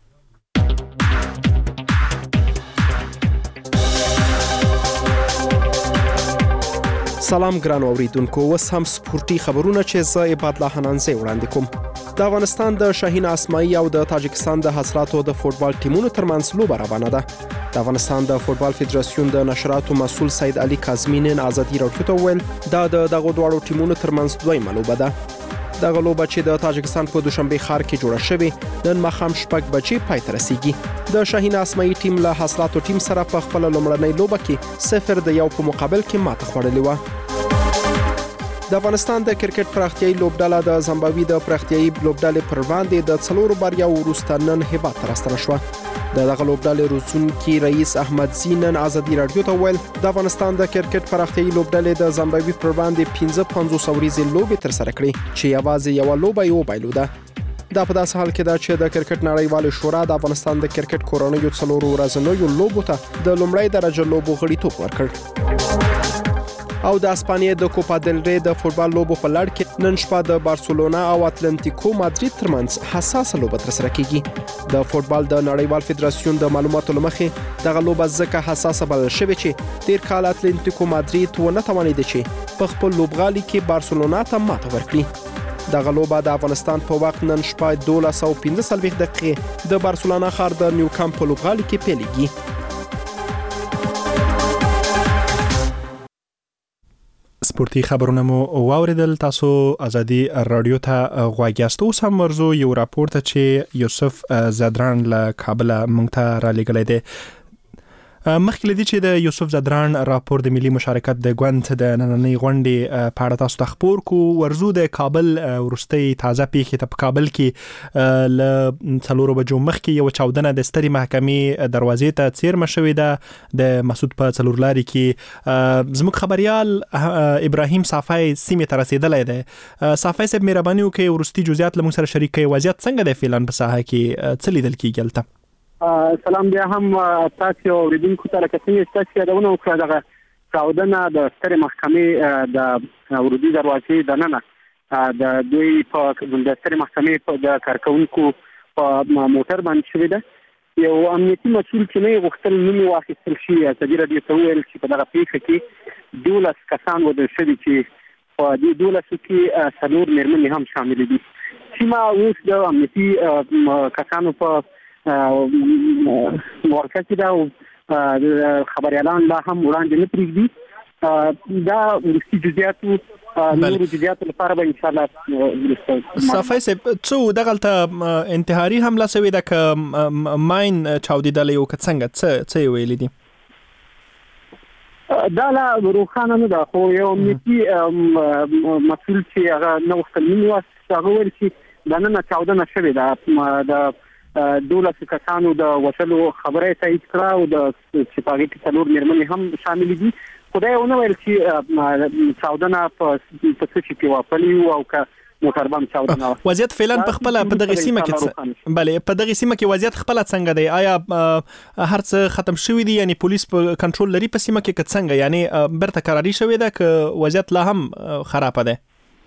سلام ګران اوریدونکو، اوس هم سپورتي خبرونه چې زه عباد الله حنانزي وړاندې کوم. د افغانستان د شاهین اسماعي او د تاجکستان د حضراتو د فوتبال ټیمونو ترمنځ لوبه روانه ده. د افغانستان د فوتبال فدراسیون د نشراتو مسؤل سید علي کاظمي نن ازادي راډیو ته وویل دا د دغه دواړو ټیمونو ترمنځ دویمه لوبه ده. دغه لوبه چې د تاجکستان په دوشنبه ښار کې جوړه شوې نن ماښام شپږ بجې پای ته رسیږي. د شاهین اسماعي ټیم له حضراتو ټیم سره په خپل لومړنۍ لوبه کې صفر د یو په مقابل کې ماته خوړلې و. د افغانستان د کرکټ پراختیایي لوبډله د زمبابوي د پراختیایي لوبډلې پر وړاندې د څلورو بریاوو وروسته نن هیواد ته راستنه شوه. د دغه لوبډلې روزونکي رئیس احمد زی نن ازادي راډیو ته وویل د افغانستان د کرکټ پراختیایي لوبډلې د زمبابوي پر وړاندې پنځه پنځوس ورځې لوبې ترسره کړې چې یوازې یوه لوبه یې وبایلوده. دا په داسې حال کې ده چې د کرکټ نړیوالې شورا د افغانستان د کرکټ کورنیو څلورو ورځنیو لوبو ته د لومړۍ درجه لوبو غړیتوب ورکړ. او د اسپانیې د کوپا دل ری د فوتبال لوبو په لړ کې نن شپه د بارسلونا او اتلانتیکو مادرید ترمنځ حساسه لوبه ترسره کیږي. د فوتبال د نړیوال فدراسیون د معلوماتو لمخې دغه لوبه ځکه حساسه بلل شوې چې تیر کال اتلانتیکو مادرید ونه توانید چې په خپل لوبغالي کې بارسلونا ته ماته ورکړي. دغه لوبه د افغانستان په وخت نن شپه دولس او پنځه څلوېښت دقیقې د بارسلونا ښار د نیوکامپ په لوبغالي کې پیلېږي. سپورتي خبرونه مو واوریدل. تاسو ازادي رادیو ته غواړئ. اوس هم ورزو یو راپور ته چې یوسف زدران له کابل مونږ ته را لګلې ده. مخکې لدی چې د یوسف زدران راپور د ملي مشارکت د ګوند د نننۍ غونډې په اړه تاسو ته خبر کو. ورزو د کابل ورستۍ تازه پیښې ته په کابل کې ل څلورو بجو مخکې یو چاودنه د ستري محکمې دروازې ته څیرمه شوې ده د مسعود په څلورلاري کې. زموږ خبريال ابراهیم صافی سیمه ته رسیدلی دی. صافی صاحب مهرباني وکړئ ورستي جزئیات له موږ سره شریک کړئ. وضعیت څنګه دی فعلا په ساحه کې څه لیدل کیږي هلته؟ سلام بیا هم تاسو اوریدونکو ته راکړئ چې تاسو دغه دغه چاودنه د سترې محکمې د ورودي دروازې د ننه د دوی په د سترې محکمې په د کارکونکو په موټر باندې شوې ده یو امنیتي مسؤل چې نه غوښتل نوم واخیستل شي ازادي راډیو ته وویل چې په دغه پیښه کې دولس کسان ودل شوي چې په دې دولسو کې څلور مېرمنې هم شامل دي. سیمه اوس د امنیتي کسانو په مرکز کې ده او خبريالان لا هم وړاندې نه پرېږدي. دا وروستي جزئیاتو نور جزئیاتو لپاره به ان شاء الله صافي صاحب څو دغلته انتحاري حمله شوې ده که ماین چاودیدلې او که څنګه څه څه ویلي دي؟ دا لا روښانه نه ده، خو یو امنیتي مسؤل چې هغه نه غوښتل نوم واخیست هغه ویل چې دا نن چاودنه شوې ده د دولس کسانو د وټلو خبره تایید کړه او د چې په څلور مېرمنې هم شامل دي. خدای ونه ویل چې چاودنه په څه شي کې واپلی او که موټر بم چاودنه وضعیت فعلا په خپل په دغه سیمه کې بله په دغه سیمه کې وضعیت خپل څنګه دی؟ آیا هر څه ختم شوی دی؟ یعنی پولیس په کنټرول لري په سیمه کې څنګه؟ یعنی برته قراری شوی ده که وضعیت لا هم خراب ده؟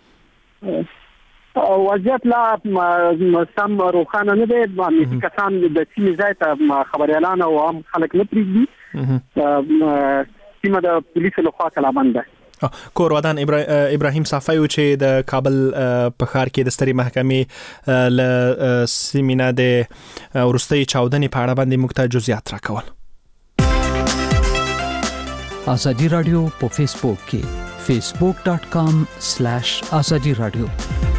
وضعیت لا سم روښانه نه دی. امنیتي کسان د سیمې ځای ته خبريالان او عام خلک نه پرېږدي. سیمه د پولیسو لخوا تالابند ده. کور ودان ابراهیم صافی چې د کابل په ښار کې د سترې محکمې له سیمینه د ورستۍ چاودنې په اړه باندې موږ ته جزئیات راکول. ازادي رادیو په فیسبوک کې facebook dot com slash azadi radio.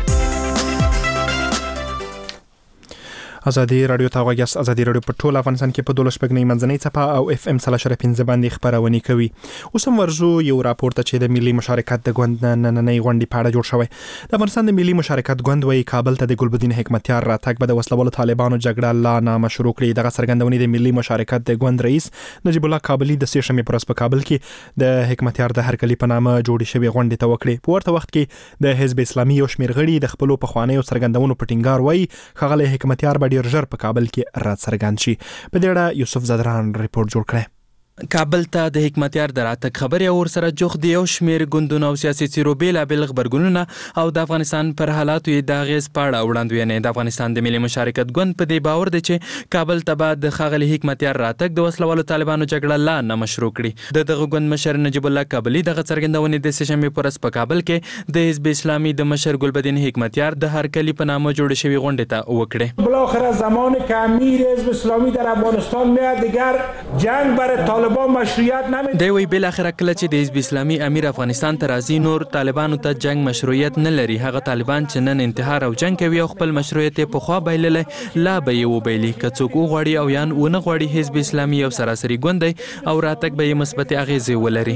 ازادي رادیو ته غوږیاست. ازادي رادیو په ټول افغانستان کې په دولس شپږ منځنۍ څپه او اف ام څلور شپږ پنځه باندې خبرونه کوي. اوس هم ورزو یو راپور ته چې د ملي مشارکت د ګوند نننۍ غونډې په اړه جوړ شوی. د افغانستان د ملي مشارکت ګوند وايي کابل ته د ګلبدین حکمتیار راتګ به د وسلوالو طالبانو جګړه لا نه مشروع کړي. دغه څرګندونې د ملي مشارکت د ګوند رئیس نجیب الله کابلی د سې شنبې پر ورځ په کابل کې د حکمتیار د هرکلی په نامه جوړې شوی غونډې ته وکړي. په ورته وخت کې د حزب اسلامي یو شمېر غړي د خپل پخوانیو څرګندونو په ټینګار وايي ښاغلی حکمتیار به ډیر ژر په کابل کې را څرګند شي. په دې اړه یوسف زدران ریپورت جوړ کړی. کابل ته د حکمتیار د راتګ خبرې او سره جوخ دی یو شمېر ګوندونه او سیاسي څیرو بېلابېل خبرګونونه او د افغانستان پر حالاتو یې د اغېز په اړه وړاندوینې. د افغانستان د ملي مشارکت ګوند په دې باور دی چې کابل ته به د ښاغلي حکمتیار راتګ د وسلوالو طالبانو جګړه لا نه مشروع کړي. د دغه ګوند مشر نجیب الله کابلی دغه څرګندونې د سې شنبې پر ورځ په کابل کې د حزب اسلامي د مشر ګلبدین حکمتیار د هرکلی په نامه جوړې شوې غونډې ته وکړې. بالاخره زمانی که امیر حزب اسلامی در افغانستان میاد دیگر جنگ برای طالبان مشروعیت دی وی بل اخر کله چې د حزب اسلامي امیر افغانستان ته راځي نور طالبانو ته جنگ مشروعیت نه لري. هغه طالبان چې نن انتحار او جنگ کوي او خپل مشروعیت په خوا بایللې لا به یو بیلی که څوک وغواړي او یان ونه غواړي حزب اسلامي یو سراسري ګوند دی او راتګ به مثبت اغیزې ولري.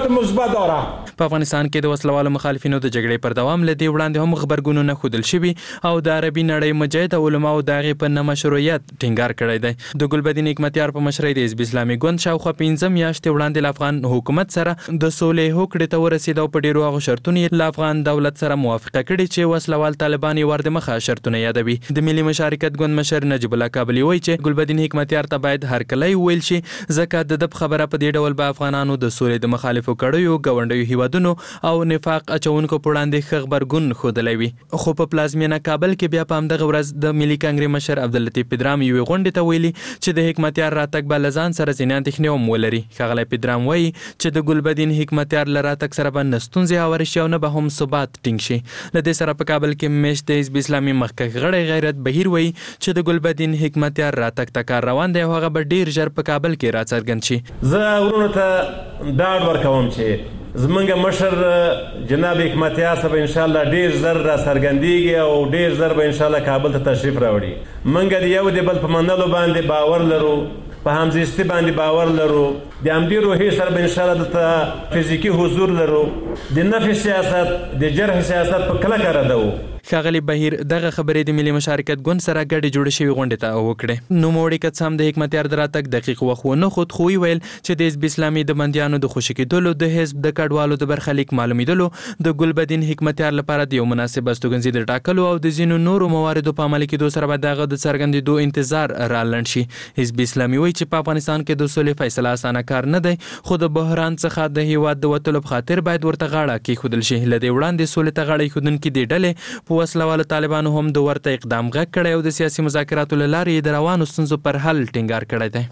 په افغانستان کې د وسلوالو مخالفینو د جګړې پر دوام لدی وړاندې هم خبرګونونه خودل شوي او د عربي نړۍ مجاهد علماء او دغه په نه مشروعیت ټینګار کړی دی. د ګلبدین حکمتیار په مشرۍ د حزب اسلامي ګوند شاوخوا پنځه میاشتې وړاندې له افغان حکومت سره د سولې هوکړې ته ورسېد او په ډیرو هغو شرطونو یې له افغان دولت سره موافقه کړې چې وسلوال طالبان یې ور د مخه شرطونه یادوي. د ملي مشارکت ګوند مشر نجیب الله کابلی وایي چې ګلبدین حکمتیار ته باید هرکلی وویل شي ځکه د ده خبره په دې ډول به افغانانو د سولې د مخالفو کړیو ګاونډیو هیوادونو او نفاق اچونکو په وړاندې ښه غبرګون ښودلی وي. خو په پلازمینه کابل کې بیا په همدغه ورځ د ملي کانګرې مشر عبداللطیف پدرام یوې غونډې ته ویلي چې د حکمتیار راتګ به له ځان سره ځینې اندېښنې هم ولري. ښاغلی پدرام وایي چې د ګلبدین حکمتیار له راتګ سره به نه ستونزې هوارې شي او نه به هم ثبات ټینګ شي. له دې سره په کابل کې میشت د حزب اسلامي مخکښ غړی غیرت بهیر وایي چې د ګلبدین حکمتیار راتګ ته کار روان دی او هغه به ډیر ژر په کابل کې راڅرګند شي. زه ورونو ته ډاډ ورکوم چې زمونږ مشر جناب حکمتیار صاحب ان شاء الله ډیر زر را څرګندېږي او ډیر زر به ان شاء الله کابل ته تشریف راوړي. موږ د یو د بل په منلو باندې باور لرو، په همزیستي باندې باور لرو، د همدې روحي سره به ان شاء الله د فزیکي حضور لرو. د نفي سیاست د جرح سیاست په کلکه ردوو. ښاغلی بهیر دغه خبرې د ملي مشارکت ګوند سره ګډې جوړې شوې غونډې ته وکړې. نوموړي که څه هم د حکمتیار د راتګ دقیق وخت ونه ښود خو ویل چې د حزب اسلامي د بندیانو د خوشي کېدلو د حزب د کډوالو د برخلیک معلومېدلو د ګلبدین حکمتیار لپاره د یو مناسب استوګنځي د ټاکلو او د ځینو نورو مواردو په عملي کېدو سره به دغه د څرګندېدو انتظار رالنډ شي. حزب اسلامي وایي چې په افغانستان کې د سولې فیصله اسانه کار نه دی خو د بحران څخه د هیواد د وتلو په خاطر باید ورته غاړه کېښودل شي. له دې وړاندې سولې ته غاړه ایښودونکي دې ډلې په وسلوال طالبانو هم د ورته اقدام غږ کړی او د سیاسي مذاکراتو له لارې د روانو ستونزو پر حل ټینګار کړی دی.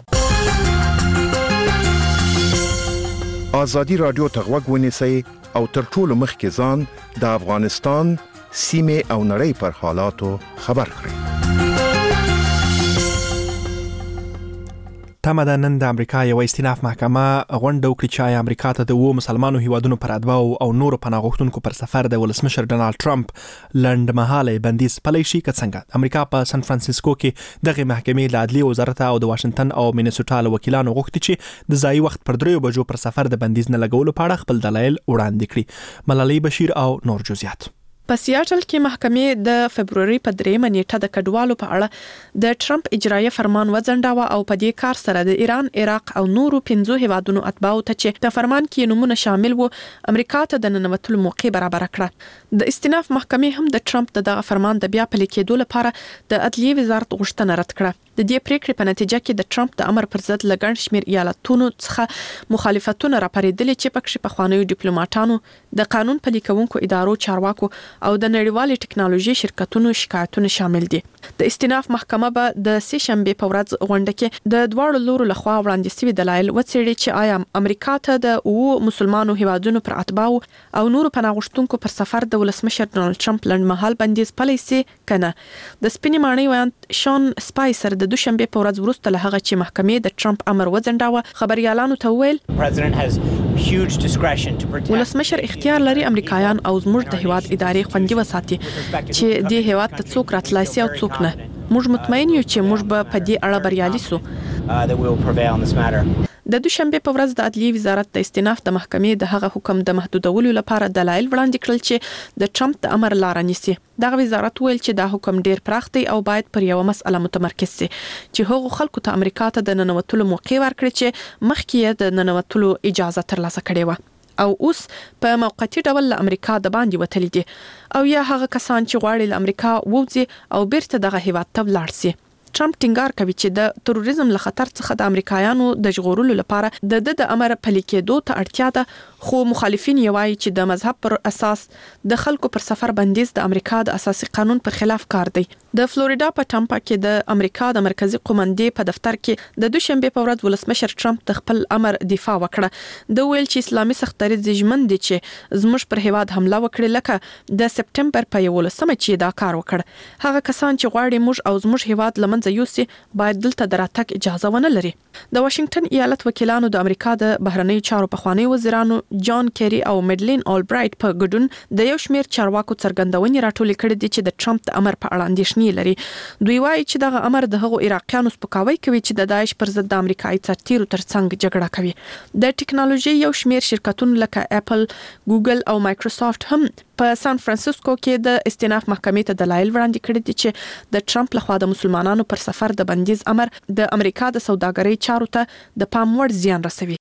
ازادي رادیو ته غوږ ونیسئ او تر ټولو مخکې ځان د افغانستان سیمې او نړۍ پر حالاتو خبر کړئ. تمه ده نن د امریکا یو استیناف محکمه غونډه وکړي چې آیا امریکا ته د وو مسلمانو هیوادونو پر اتباعو او نورو پناه غوښتونکو پر سفر د ولسمشر ډونالد ټرمپ لنډمهاله بندیز پلی شي که څنګه. امریکا په سان فرانسیسکو کې دغه محکمې له عدلي وزارت او د واشنگټن او مینیسوټا له وکیلانو غوښتي چې د ځایي وخت پر دریو بجو پر سفر د بندیز نه لګولو په اړه خپل دلایل وړاندې کړي. ملالۍ بشیر او نور جزئیات. په سیاټل کې محکمې د فبرवरी په دریمه نیټه د کډوالو په اړه د ټرمپ اجرایي فرمان وځنډاوه او په دې کار سره د ایران، عراق او نورو پنځو هیوادونو اتباعو ته چې په فرمان کې نمونه شامل وو امریکا ته د ننوتلو موقع برابر کړه. د استیناف محکمې هم د ټرمپ دغه فرمان د بیا پلي کېدو لپاره د عدلیه وزارت غوښتنه رد کړه. د دې پریکړې په نتیجه کې د ټرمپ د امر پر ضد لګڼ شمیر ایالتونو څخه مخالفتونه راپاریدلي چې پکې په خوانیو ډیپلوماټانو، د قانون پلي کوونکو ادارو چارواکو او د نړیوالې ټکنالوژي شرکتونو شکایتونه شامل دي. د استیناف محکمه به د سه شنبه په ورځ غونډه کې د دواړو لورو لخوا وړاندې شوي دلایل وڅېړي چې آیا امریکا ته د او مسلمانو هیوادونو پر اتباعو او نورو پناه غوښتونکو پر سفر د ولسمشر ډونالد ټرمپ لنډمهال بندیز پلی سي کنه. د سپینې ماڼۍ ویاند شون سپایسر د دوشنبه په ورځ وروسته له هغه چې محکمې د ټرمپ امر وځنډاوه خبريالانو ته وویل ولسمشر اختیار لري امریکایان او زموږ د هیواد ادارې خوندي وساتي چې د هیواد ته څوک راتلای شي او څوک نه. موږ مطمئن یو چې موږ به په دې اړه بریالي سو. د دوشنبه په ورځ د عدلیه وزارت د استیناف د محکمې د هغه حکم د محدودولو لپاره دلایل وړاندې کړل چې د ټرمپ د امر لار نیسي. دغه وزارت ویل چې دا حکم ډیر پراخ دی او باید پر یو مسله متمرکز شي چې هغو خلکو ته امریکا ته د ننوتلو موقع ورکړي چې مخکې د ننوتلو اجازه ترلاسه کړې و او اوس په موقتی ډول له امریکا د باندې وتلي دي او یا هغه کسان چې غواړي له امریکا ووځي او بیرته دغه هیواد ته ولاړ شي. ټرمپ ټینګار کوي چې د تروریزم له خطر څخه د امریکایانو د ژغورلو لپاره د د د امر پلي کېدو ته اړتیا ده، خو مخالفین یې وایي چې د مذهب پر اساس د خلکو پر سفر بندیز د امریکا د اساسي قانون پر خلاف کار دی. د فلوریدا په ټامپا کې د امریکا د مرکزی قومندې په دفتر کې د دوشنبه په ورځ ولسمشر ټرمپ د خپل امر دفاع وکړه. د ویل چې اسلامي سختدریز ژمن دي چې زموږ پر هیواد حمله وکړي لکه د سپټمبر په یولسمه چې دا کار وکړ. هغه کسان چې غواړي موږ او زموږ هیواد لمنځه یوسي باید دلته د راتګ اجازه ونه لري. د واشنگټن ایالت وکیلانو د امریکا د بهرنیو چارو پخوانی وزیرانو جان کیری او میډلین اولبرایټ په ګډون د یو شمیر چارواکو څرګندونې راټولې کړې دي چې د ټرمپ د امر په اړه اندېښنې لري. دوی وایي چې دغه امر د هغو عراقیانو سپکاوی کوي چې د داعش پر ضد د امریکایي سرتیرو ترڅنګ جګړه کوي. د ټکنالوژي یو شمیر شرکتونو لکه اپل، ګوګل او مایکروسافټ هم په سان فرانسیسکو کې د استیناف محکمې ته دلایل وړاندې کړي دي چې د ټرمپ لخوا د مسلمانانو پر سفر د بندیز امر د امریکا د سوداګرۍ چارو ته د پام وړ زیان رسوي.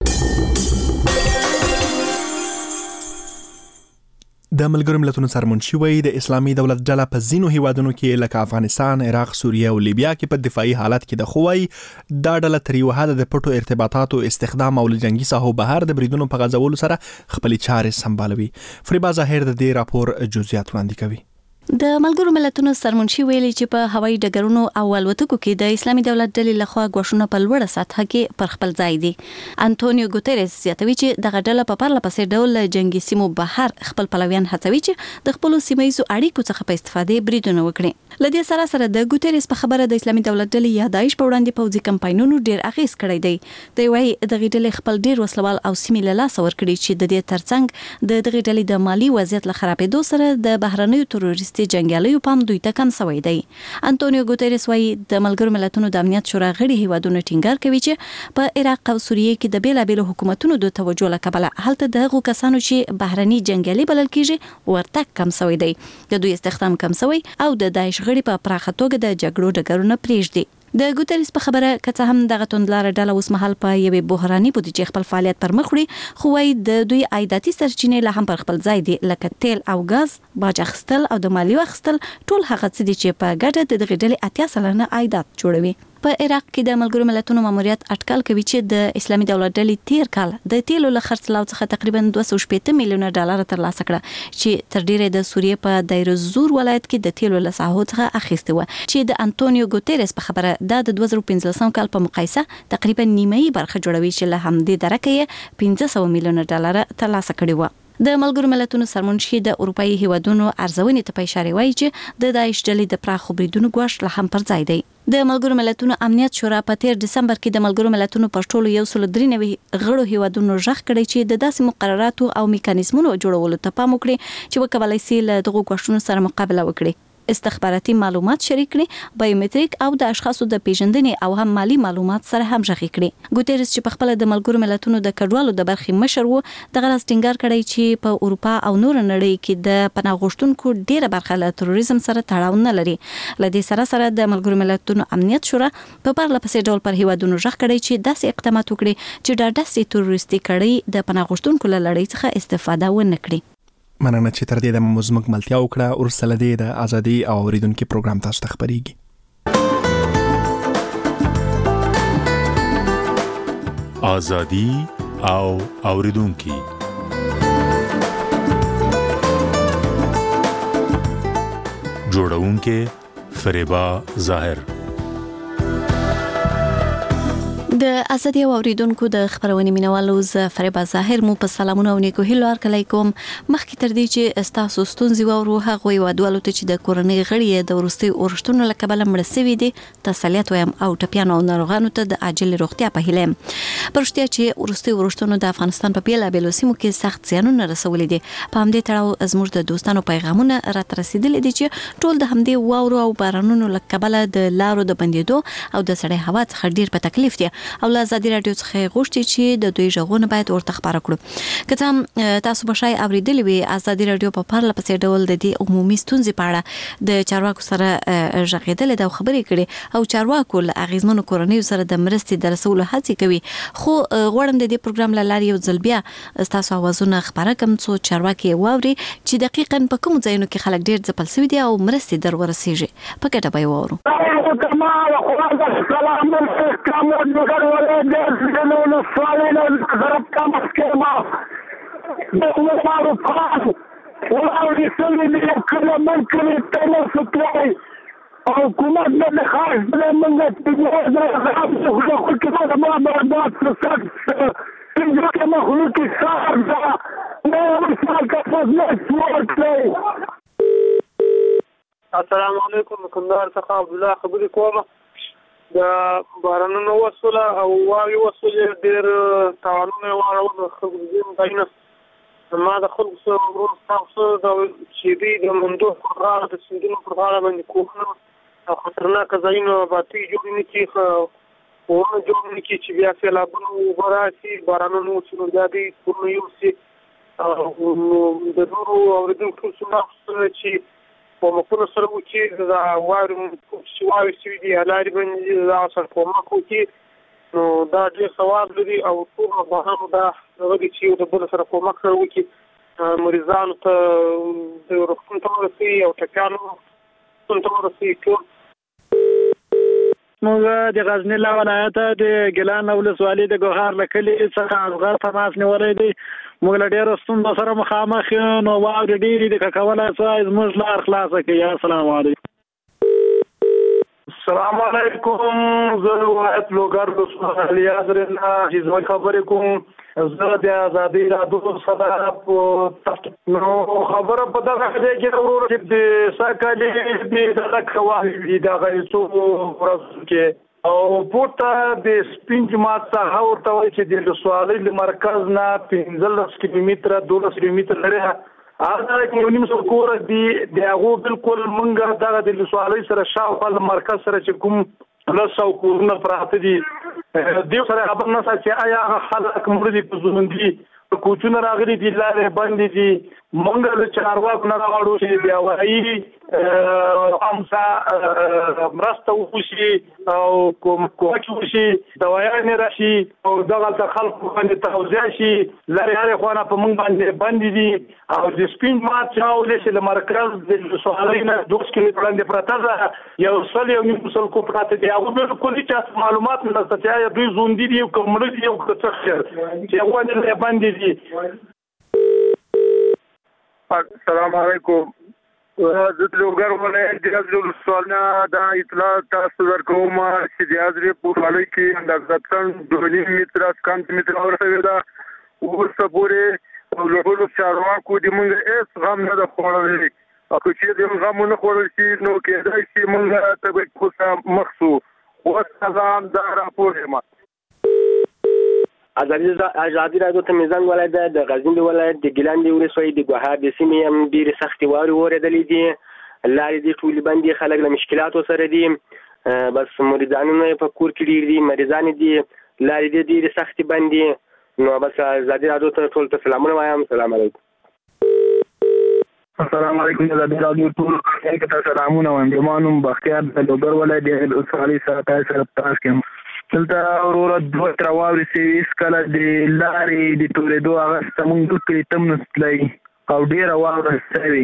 د ملګرو ملتونو سرمنشي وایي د اسلامي دولت ډله په ځینو هیوادونو کې لکه افغانستان، عراق، سوریه او لیبیا کې په دفاعي حالت کې د خوای دا ډله تر یو حد د پټو ارتباطاتو استخدام او جنگي ساحو بهر د بریدونو په غځولو سره خپل چارې سمبالوي. فریبا ظاهر د دې راپور جزئیات وړاندې کوي. د ملګرو ملتونو سرمنشي ویلي چې په هوایي ډګرونو او الوتکو کې د اسلامي دولت ډلې لخوا غوښنه په لوړه سطح کې پر خپل ځای دي. انټونیو ګوتریس زیاتوي چې دغه ډله په پرله پسې ډول جنگي سیمو بهر خپل پلویان هڅوي چې د خپل سیمایي اړیکو څخه په استفادې بریدونه وکړي. لدې سره سره د ګوتریس په خبره د اسلامي دولت ډلې یا داعش په وړاندې پوځي کمپاینونو ډیر اغیز کړی دی. دوی وايي دغه ډلې خپل ډیر وسلوال او سیمې له لاسه ورکړي چې د دې ترڅنګ د دغه ډلې د مالی وضعیت له خرابېدو سره د بهرنیو تروریستي جنگیالیو په دوی ته کم سوی دی. انټونیو ګوتریس وايي د ملګرو ملتونو د امنیت شورا غړي هیوادونو ټینګار کوي چې په عراق او سوریه کې د بیلابېلو حکومتونو د توجه له کبله هلته دغه کسانو چې بهرني جنگیالي بلل کیږي ورتګ کم سوی دی. د دوی استخدام کم سوی او د داعش غړي په پراخه توګه د جګړو ډګرونه پریږدي. د ګوتریس په خبره کڅه هم دغه توندلار ډله اوس مهال په یوې بحراني بودیجې خپل فعالیت پر مخ وړي، خو وايي د دوی عایداتي سرچینې لا هم پر خپل ځای دي لکه تیل او غاز، باج اخیستل او د مالیې اخیستل، ټول هغه څه دي چې په ګډه د دغه ډلې اتیا سلنه عایدات جوړوي. په عراق کې د ملګرو ملتونو ماموریت اټکل کوي چې د اسلامي دولت ډلې تیر کال د تیلو له خرڅلاو څخه تقریبا دوه سوه شپږ میلیونه ډالر ترلاسه کړه چې تر ډیره د سوریې په دیر زور ولایت کې د تیلو له ساحو څخه اخیسته و چې د انټونیو ګوتيرس په خبره د دوه زره پنځلسم کال په مقایسه تقریبا نیمایي برخه جوړوي چې له همدې درکه پنځه سوه میلیونه ډالر ترلاسه کړي و. د ملګرو ملتونو سرمنشي د اروپאי هیوادونو ارزونې ته په اشاره وایي چې د داعش ډلې د پراخو بریدونو ګواښ لا هم پر ځای دی. د ملګرو ملتونو امنیت شورا په تیر دسمبر کې د ملګرو ملتونو په ټولو یو سل درې نوي غړو هیوادونو ژغ کړی چې د داسې مقرراتو او میکانیزمونو جوړولو ته پام وکړي چې وکولای شي له دغو ګواښونو سره مقابله وکړي. استخباراتي معلومات شریک کړي، بایومټریک او د اشخاصو د پیژندنې او هم مالی معلومات سره هم ژغ کړي. ګوتيرس چې په خپل د ملګرو ملتونو د کډوالو د برخې مشر وو دغه راز ټینګار کړی چې په اروپا او نور نړۍ کې د پناه غوښتونکو ډیره برخه له تروریزم سره تړاو نه لري. لدې سره سره د ملګرو ملتونو امنیت شورا په پرله پسې ډول پر هیوادونو ژغ کړی چې داسې اقدامات وکړي چې د داسې تروریستي کړي د پناه غوښتونکو له لړۍ څخه استفاده ونه کړي. مننه چې تر دې د مزمک ملتیا وکړه. ورسره لدې د ازادي او اوریدونکو پروګرام تاسو ته خبريږي. ازادي او اوریدونکو جوړونکې فریبا ظاهر. د ازادي او اوریدونکو د خبرونې مینوالو ز فریبا ظاهر مو په سلامونه او نیکو هیلو ارکلایکم. مخکې تر دې چې استاسو ستونزې وورو هغه ویوادوالو ته چې د کورنۍ غړي د ورستي اورښتونو له کبله مړ شوي دي تسلیت وایم او ټپیانو او ناروغانو ته د عاجل روغتیا په هیله پرشتیا چې ورستي اورښتونو د افغانستان په بیلابیلو سیمو کې سخت زیانونه رسولي دي. په همدې تړاو زموږ د دوستانو پیغامونه راته رسیدلي دي چې ټول د همدې واورو او بارانونو له کبله د لارو د بندیدو او د سړې هوا څخه ډیر په تکلیف دي او له ازادي رادیو څخه غوښتي چې د دوی ژغونه باید ورته خبره کړو. که څه تاسو به شای اوریدلی وي ازادي رادیو په پرله پسې ډول د دې عمومي ستونزې په اړه د چارواکو سره ژغېدل د خبرې کړي او چارواکو له اغیزمنو کورنیو سره د مرستې د رسولو هڅې کوي. خو غواړم د دې پروګرام له لارې یو ځل بیا تاسو اوازونه خبره کوم څو چارواکي واوري چې دقیقاً په کوم ځایونو کې خلک ډیر ځپل شوي دي او مرستې در ورسیږي. په ګټه به وورو. جنون الصالين ضرب كما سكيما بمعروف خان والله يسلم لي كل ممكن التنفس بتاعي حكومتنا اللي خارج بلا منك بجهاز كل كده ما بعد في السقف تنجح مخلوق الشعر ده ما يوصل كفاز ناس السلام علیکم کندهار څخه عبد الله خبرې کوم. د بارانونو وسوله او واوی وسوله ډېر تاوانونه واړول د خلکو ژوند باندې. ما د خلکو سره ورور تاسو د چې د مندو په غاړه د سیندونو په غاړه باندې کوونه او خطرناک ځایونه باندې جوړ نه کیږي او جوړ نه کیږي چې بیا سیلابونه وراسي بارانونو وسوله د دې پرنو یو سي د نورو اوریدونکو سره چې په مکو سره و چې دا وایو چې وایو چې دی لاري باندې دا سره کومه کوي نو دا ډېر ثواب لري او ټول به دا غوډي چې د بل سره کومه کوي چې مریضانو ته د روغتون ته ورسي او ټکانو ته ورسي ټول. موږ د غزنی له ولایت د ګیلان ولسوالۍ د ګوهر لکلي څخه ازغار تماس نیولې دي. موږ له ډېرو ستونزو سره مخامخ یو نو واورې ډېرې د ککولی څه زموږ لار خلاصه کړي. السلام علیکم. السلام علیکم. زه واحد لوګر د لیاز رنا چې خبرې کوم. زه د ازادي رادیو سره په نو خبره په دغه ځای کې ورور چې د ساکالي د دغه کوالي د غیصو ورځ کې او پورته د سپین جماعت څخه ورته وایي چې د ولسوالۍ له مرکز نه پنځلس کیلومتره دولس کیلومتره لري هغه کوم نیم سو کور دی د هغه بالکل مونږ دغه د ولسوالۍ سره شاوخوا له مرکز سره چې کوم لسو کورونه پراته دي دیو سره خبر نه چې آیا خلک مړ دي په ژوندۍ کوچونه راغلي دي لارې باندې دي مونږ له چارواکو نه غواړو چې بیا وایي موږ مرسته وشي او کوم کوچ وشي دوايانې راشي او دغه خلکو باندې توزیع شي لري هره خوانه په موږ باندې باندې دي او د سپین مات چاولې چې د مرکز د سوالینه دوه کیلو وړاندې پراته ده یو سل یو نیم سل کو پراته دي هغه بالکل هیڅ معلومات نه ستیا دوی زوندي دي کوم لري یو څه چې هغه باندې باندې دي. السلام علیکم. زه د لوګر ولایت د غزل سوالنا د اطلاع تاسو ورکوم چې د ازري په حالي کې اندازتن دوه متر سکان متر اورسوي دا ورسره پورې او له ټولو چارواکو د موږ هیڅ غم نه ده خوړلی او چې د غم نه خوړل شي نو کېدای شي موږ ته به کوڅه مخ شو. والسلام دا راپور یم. ازادي ازادي راډیو ته میزان ولایت د غزنی ولایت د ګیلان دی ولسوالۍ د ګوهار د سیمې هم ډېرې سختې واورې ورېدلې دي لارې دي ټولې بندې خلک له مشکلاتو سره دي بس مریضانونه په کور کې ډېر دي مریضان دي لارې دي ډېرې سختې بندې نو بس ازادي راډیو ته ټول ته سلامونه وایم. سلام علیکم. السلام علیکم. ازادي راډیو ټول ته سلامونه وایم. زما نوم بختیار د لوګر ولایت د ولسوالۍ سره تاسو سره تاسو دلته وروره دوه تر واورې سوي هېڅکله د لارې د تورېدو هغه زموږ دل کلي ته هم نه تللی او ډېره واوره سوې.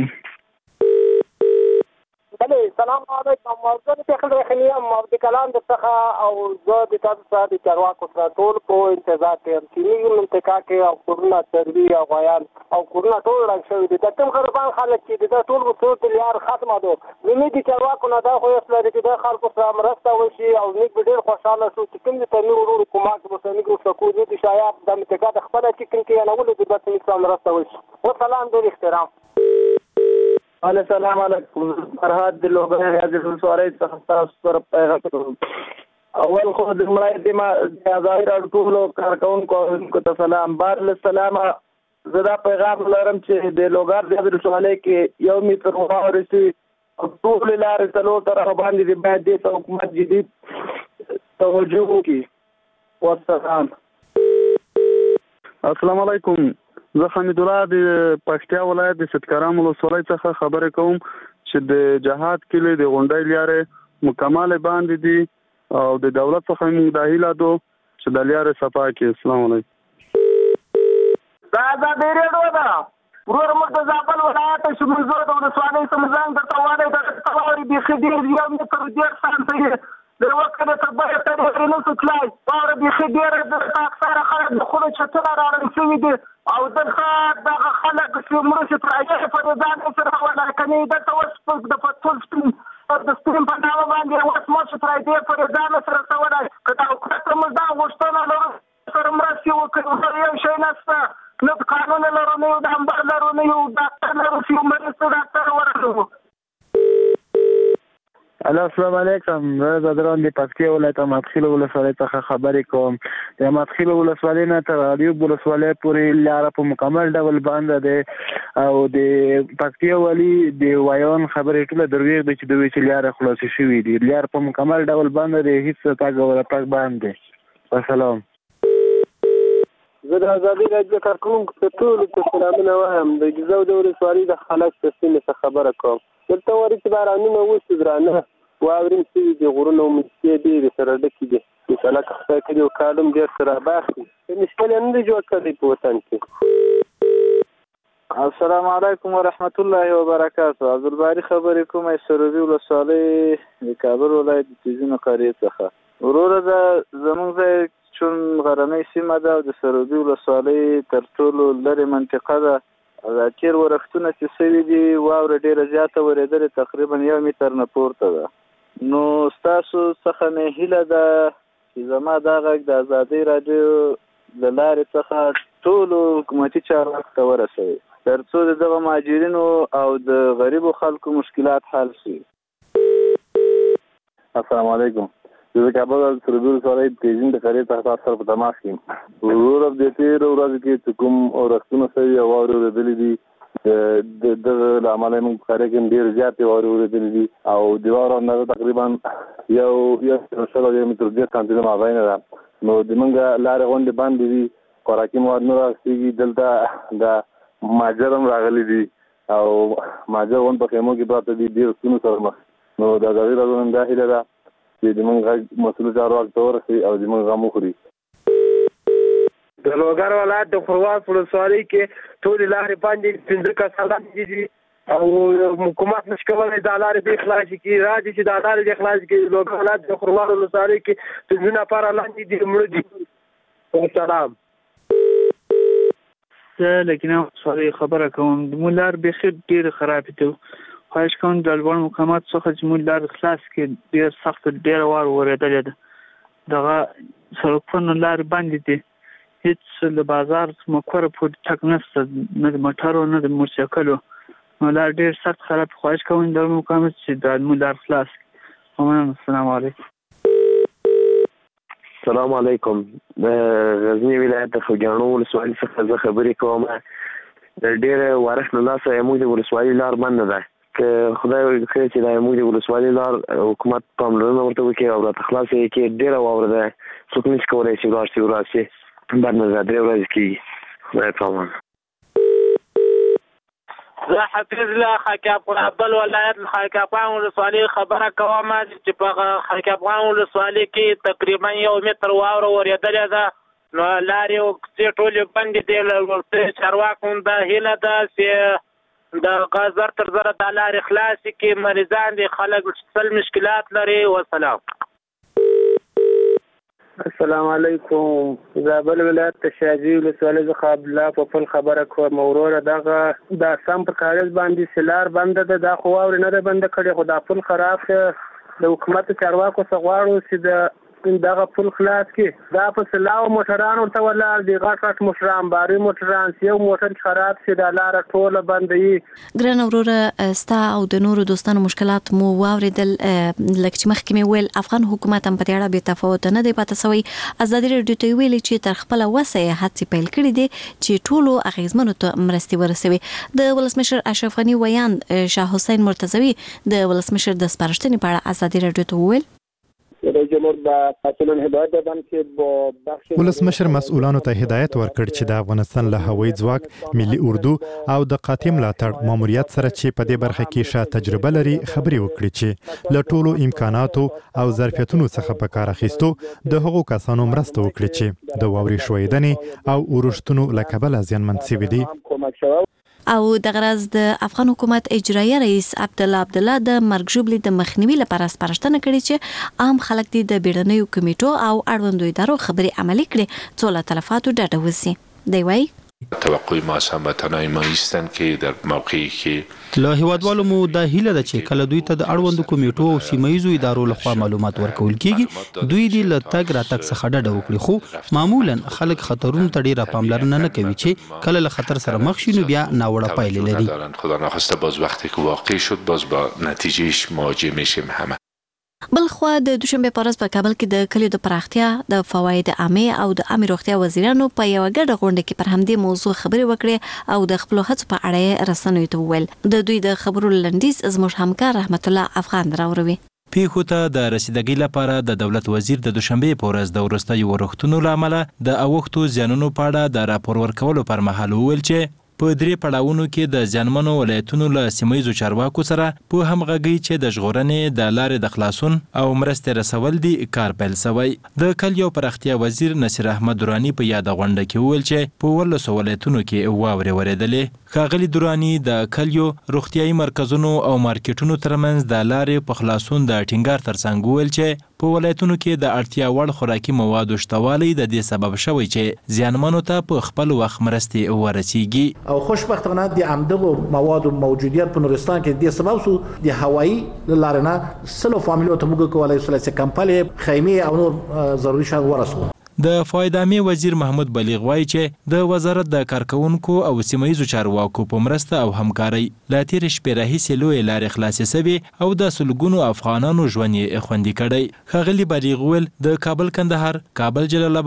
بله سلام علیکم. زه د پېښل رخني یم د کلام د څخه او زه د تاسو سره د چارواکو سره ټول په انتظار کې یم چې نوي منطقه کې او کورونه څاروي او غویان او کورونه ټول ړنګ شوي دي. د کوم غریبان خلک چې د دا ټول مصروف د لار ختمه ده زموږ د چارواکو نه دا خوښ لري چې د خلکو سره مرسته وشي او موږ به ډېر خوشحاله شو چې کوم د تنور ورور کومک به موږ وسکو زه د شایاب د منطقه د خپله چکن کې یانولو د بس موږ سره مرسته وشي. وسلام ډېر احترام. السلام علیکم. فرهاد د لوګر ریاض ولسوالۍ څخه تاسو سره پیغام کوم. اول خو د مړای د ما د ازادي راډیو ټولو کارکونکو ته سلام. بار له سلامه زه دا پیغام لرم چې د لوګر ریاض ولسوالۍ کې یو میټر واورې سي او ټول لارې څلور طرفه باندې د باید د حکومت جدي توجه وکړي. والسلام. السلام علیکم. زه حمید الله د پکتیا ولایت د ستکرام ولسوالۍ څخه خبرې کوم چې د جهاد کلی د غونډۍ لارې مکمل باندې دي او د دولت څخه موږ د هیله دو چې د لارې صفا کړي. السلام علیکم. دا ازادي راډیو ده ورور موږ د زابل ولایت شمولزور د ولسوالۍ څخه ځان درته وایي د تاوري د خډیر یو متر ډیر سانتي د وخت د تبعه ته نو څلای اور د خډیر د اکثر خلک د خلک چتره راړل شوی دي او دغه دغه خلک چې مرشد راځي په ځان سره ولا کني د توسط د فتول سپین د سپین په نامه باندې اوس مرشد راځي په ځان سره سوال کړه او کله موږ دا غوښتنه لرو سره مرسته وکړو یو شی نشته نو قانون لرو نو د امبر لرو نو ډاکټر لرو چې مرسته ډاکټر ورکړو. السلام علیکم. زه د درون د پکتیا ولایت مدخل ولسوالۍ څخه خبرې کوم. د مدخل ولسوالۍ نه تر غریب ولسوالۍ پورې لار په مکمل ډول باندې ده او د پکتیا والی د وایون خبرې ټول درویغ دي چې د ویچ لار خلاص شوې دي. لار په مکمل ډول باندې ده هیڅ تاګ ولا تاګ باندې. والسلام. زه د ازادي راډیو کارکونکو ته ټول ته سلامونه وایم. د جزو د ولسوالۍ د خلک د سیمې څخه خبره کوم. دلته ورې چې بارانونه وشي درانه واورین سوي دي غرونه او مځکې ډېرې سره ډکې دي چې سړک خدای کړي او کالم ډېر سره باخي مشکل نه دی جوړ کړی په وطن کې. السلام علیکم ورحمت الله وبرکاته. عبدالباری خبرې کوم از سروبي ولسوالۍ د کابل ولایت د تیزینو قریې څخه. وروره د زمونږ ځای چون غرنۍ سیمه ده او د سروبي ولسوالۍ تر ټولو لرې منطقه ده. دا تیر ورښتونه چې سوي دي واوره ډېره زیاته ورېدلې تقریبا یو میټر نه پورته ده. نو ستاسو څخه مې هیله ده چې زما دا غږ د ازادۍ راډیو له لارې څخه ټولو حکومتي چارواکو ته ورسوي تر څو د دغه مهاجرینو او د غریبو خلکو مشکلات حل شي. السلام علیکم. زه د کابل د سروبي ولسوالۍ د تیزین د قریې څخه تاسو سره په تماس کې یم. وروره د تېرو ورځو کې چې کوم اورښتونه سوي او واورې اورېدلې دي د دغه له امله یې موږ په قریه کې ډېرې زیاتې واورې اورېدلې دي او د واورو اندازه تقریبا یو یو سل او یو متر ډېر سانتي مابینه ده. نو د موږ لارې غونډې بندې دي خوراکي مواد نه رارسېږي. دلته د ماجر هم راغلي دي او ماجر غونډ په خیمو کې پراته دي ډېر ستونزو سره مخ. نو د ازادي راډیو نن دا هیله ده چې زموږ غږ مسؤل چارواکو ته ورسي او زموږ غم وخوري. د لوګر ولایت د خرواس ولسوالۍ کې ټول لارې باندې پنځه کسان دي او حکومت نشي کولای د لارې د اخلاص کې راځي چې د لارې د اخلاص کې لوګر ولایت د خرواس ولسوالۍ کې پنځه نفر لاندې دي مړه دي. سلام. زه لکه سوري خبره کوم د مولار بخیر ډیر خراب دي. خواهش کوم د لوړ مقامات څخه چې مولار خلاص کې ډیر سخت ډیر وار ورېدل دي. دغه سړکونو لار باندې دي. هیڅ له بازار مکوره پورې تک نشته، نه د موټرو نه د موټرسایکلو. نو لار ډېر سخت خراب. خواهش کوم د مقامات چې د مولار خلاص. السلام علیکم. السلام علیکم. د غزنی ولایت د خوږیاڼو ولسوالۍ څخه زه خبرې کوم. د ډېر وارخ له لاسه زموږ د ولسوالۍ لار بنده ده. که خدای وکړي چې د زموږ د ولسوالۍ لار حکومت پاملرنه ورته وکړي او راته خلاص یې کړي، ډېره واوره ده، څوک نشي کولی چې ولاړ شي ولاړ شي. بعد ما درې ورځې کېږي. خدای پامان. زه حفیظ له خاک افغان ولایت خاک افغان ولسوالۍ خبره کوم چې په خاک افغان ولسوالۍ کې تقریبا یو متر واوره ورېدلې ده. نو لارې او کوڅې ټولې بندې دي. له چارواکو د هیله ده چې د غزر تر زره د لارې خلاصې کړي. مریضان دي، خلک سل مشکلات لري. وسلام. السلام علیکم. زابل ولایت د شاجوی ولسوالۍ څخه عبدالله پوپل خبره کوم. وروره دغه د سم په کاغذ باندې سلار بنده ده، دا خو واورې نه ده بنده کړې، خو دا پل خراب شه. د حکومت چارواکو څخه غواړو چې د دغه پل خلاص کړي. دا په سلاو موټران ورته ولاړ دي، غټ غټ موټران، باري موټران. یو موټر خراب شي دا لاره ټوله بندوي. ګرانه وروره، ستا او د نورو دوستانو مشکلات مو واورېدل. لکه چې مخکې مې ویل افغان حکومت هم په دې اړه بې تفاوته نه دی پاتې سوی. ازادي راډیو ته ویلي چې تر خپله وسه یې هڅې پیل کړي دي چې ټولو اغېزمنو ته مرستې ورسوي. د ولسمشر اشرف غني ویان شاه حسین مرتضوي د ولسمشر د سپارښتنې په اړه ازادي راډیو ته وویل. ولسمشر مسؤلانو ته هدایت ورکړ چې د افغانستان له هوایي ځواک، ملي اردو او د قاطع ملاتړ ماموریت سره چې په دې برخه کې ښه تجربه لري خبرې وکړي چې له ټولو امکاناتو او ظرفیتونو څخه په کار اخیستو د هغو کسانو مرسته وکړي چې د واورې ښویدنې او اورښتونو له کبله زیانمن شوي دي. او د غرض د افغان حکومت اجرایي رئیس عبدالله عبدالله د مرګ ژوبلې د مخنیوي لپاره سپارښتنه کړې چې عام خلک دې د بیړنیو کمیټو او اړوندو ادارو خبرې عملي کړي څو له تلفاتو ډډه وشي. دی وايي توقع ما از هموطنان ما ایستن که در موقعی که له هیوادوالو مو د هیله ده چې کله دوی ته د اړوندو کمیټو او سیمایي ادارو لخوا معلومات ورکول کیږي دوی دې له تګ راتګ څخه ډډه وکړي. خو معمولا خلک خطرونو ته ډیره پاملرنه نه کوي چې کله له خطر سره مخ شي نو بیا ناوړه پایلې لري. خدا ناخواسته باز وقتی که واقع شد باز با نتیجهش مواجه میشیم همه. بل خو د دوشنبه په ورځ په کابل کې د کلیو د پراختیا د فواید عامه او د عامه روغتیا وزیرانو په یو ګډه غونډه کې پر همدې موضوع خبرې وکړې او د خپل هڅو په اړه رسنیو ته وویل. د دوی د خبرو لنډیز زموږ همکار رحمت الله افغان راوړي. پیښو ته د رسیدګۍ لپاره د دولت وزیر د دوشنبه په ورځ د وروستیو ورښتونو لامل د اوښتو زیانونو په اړه د راپور ورکولو پر مهال وویل چې په درې پړاوونو کې د ځانمنو ولایتونو له سیمایي چارواکو سره په همغږي چې د ژغورنې د لارې د خلاصون او مرستې رسول دي کار پیل شوی. د کلیو پراختیا وزیر نصیر احمد درانی په یاد غونډه کې وویل چې په ولسو ولایتونو کې واورې ورېدلې. ښاغلي درانی د کلیو روغتیايي مرکزونو او مارکیټونو ترمنځ د لارې په خلاصون د ټینګار ترڅنګ وویل چې په ولایتونو کې د اړتیا وړ خوراکي موادو شتوالی د دې سبب شوی چې زیانمنو ته په خپل وخت مرستې ورسیږي. او خوشبختانه د عمدغه موادو موجودیت په نورستان کې د سبب سو د هوایی لارنه سلو فامیلو ته موږ کولای شو چې کمپلې خیمه او نور ضروري شیان ورسو. د فایدامي وزیر محمود بلیغ وایي چې د وزارت د کارکونکو او سیمایي چارواکو په مرسته او همکارۍ لا تیر شپې راهیسې لوی لارې خلاصې شوې او د سلګونو افغانانو ژوند یې خوندي کړی. ښاغلي بلیغ ویل د کابل کندهار، کابل جلال آباد،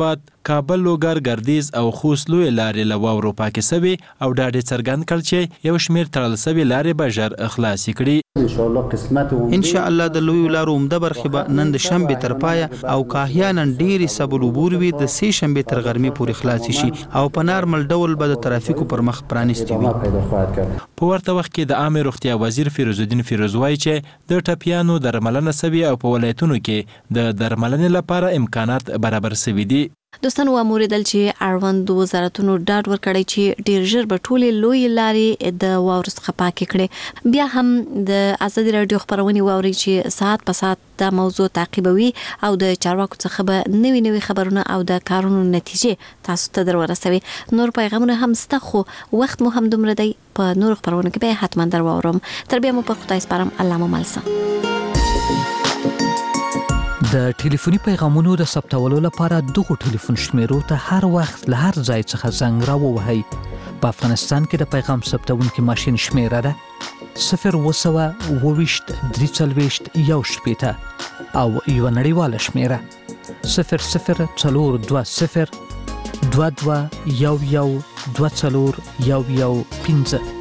کابل لوګر ګردیز او خوست لوی لارې له واورو پاکې سوي او ډاډ څرګند کړ چې یو شمیر تړل سوي لارې به ژر خلاصې کړي. ان شاء الله قسمت ان شاء الله د لوی لارو عمده برخه به نن د شنبه تر پایه او کاهیانن ډيري سبل عبور وي د سه شنبه تر غرمې پورې خلاص شي او په نارمل ډول به د ترافیکو پر مخ پرانیستي وي. په ورته وخت کې د عامه روغتیا وزیر فیروز الدین فیروز وایي چې د ټپیانو درملنه سوي او په ولایتونو کې د درملنې لپاره امکانات برابر سوي دي. دوستانو واموریدل چې اړوند وزارتونو ډاډ ورکړی چې ډیر ژر به ټولې لوی لارې د واورو څخه پاکې کړي. بیا هم د ازادي راډیو خبرونه واوري چې ساعت په ساعت دا موضوع تعقیبوي او د چارواکو څخه به نوي نوي خبرونه او د کارونو نتیجې تاسو ته درورسوي. نور پیغامونه هم ستا خو وخت مو هم دومره دی په نور خبرونه کې به حتما درواورم. تر بیا مو په خدای سپارم. الله مو ملسه. د ټلیفوني پیغامونو د ثبتولو لپاره دغه ټلیفون شمیرو ته هر وخت له هر ځای څخه زنګ راووهئ. په افغانستان کې د پیغام ثبتونکي ماشین شمیره ده صفر اوه سوه اووه ویشت درې څلوېښت یو شپېته او یوه نړیواله شمیره صفر صفر څلور دوه صفر دوه دوه یو یو دوه څلور یو یو پنځه.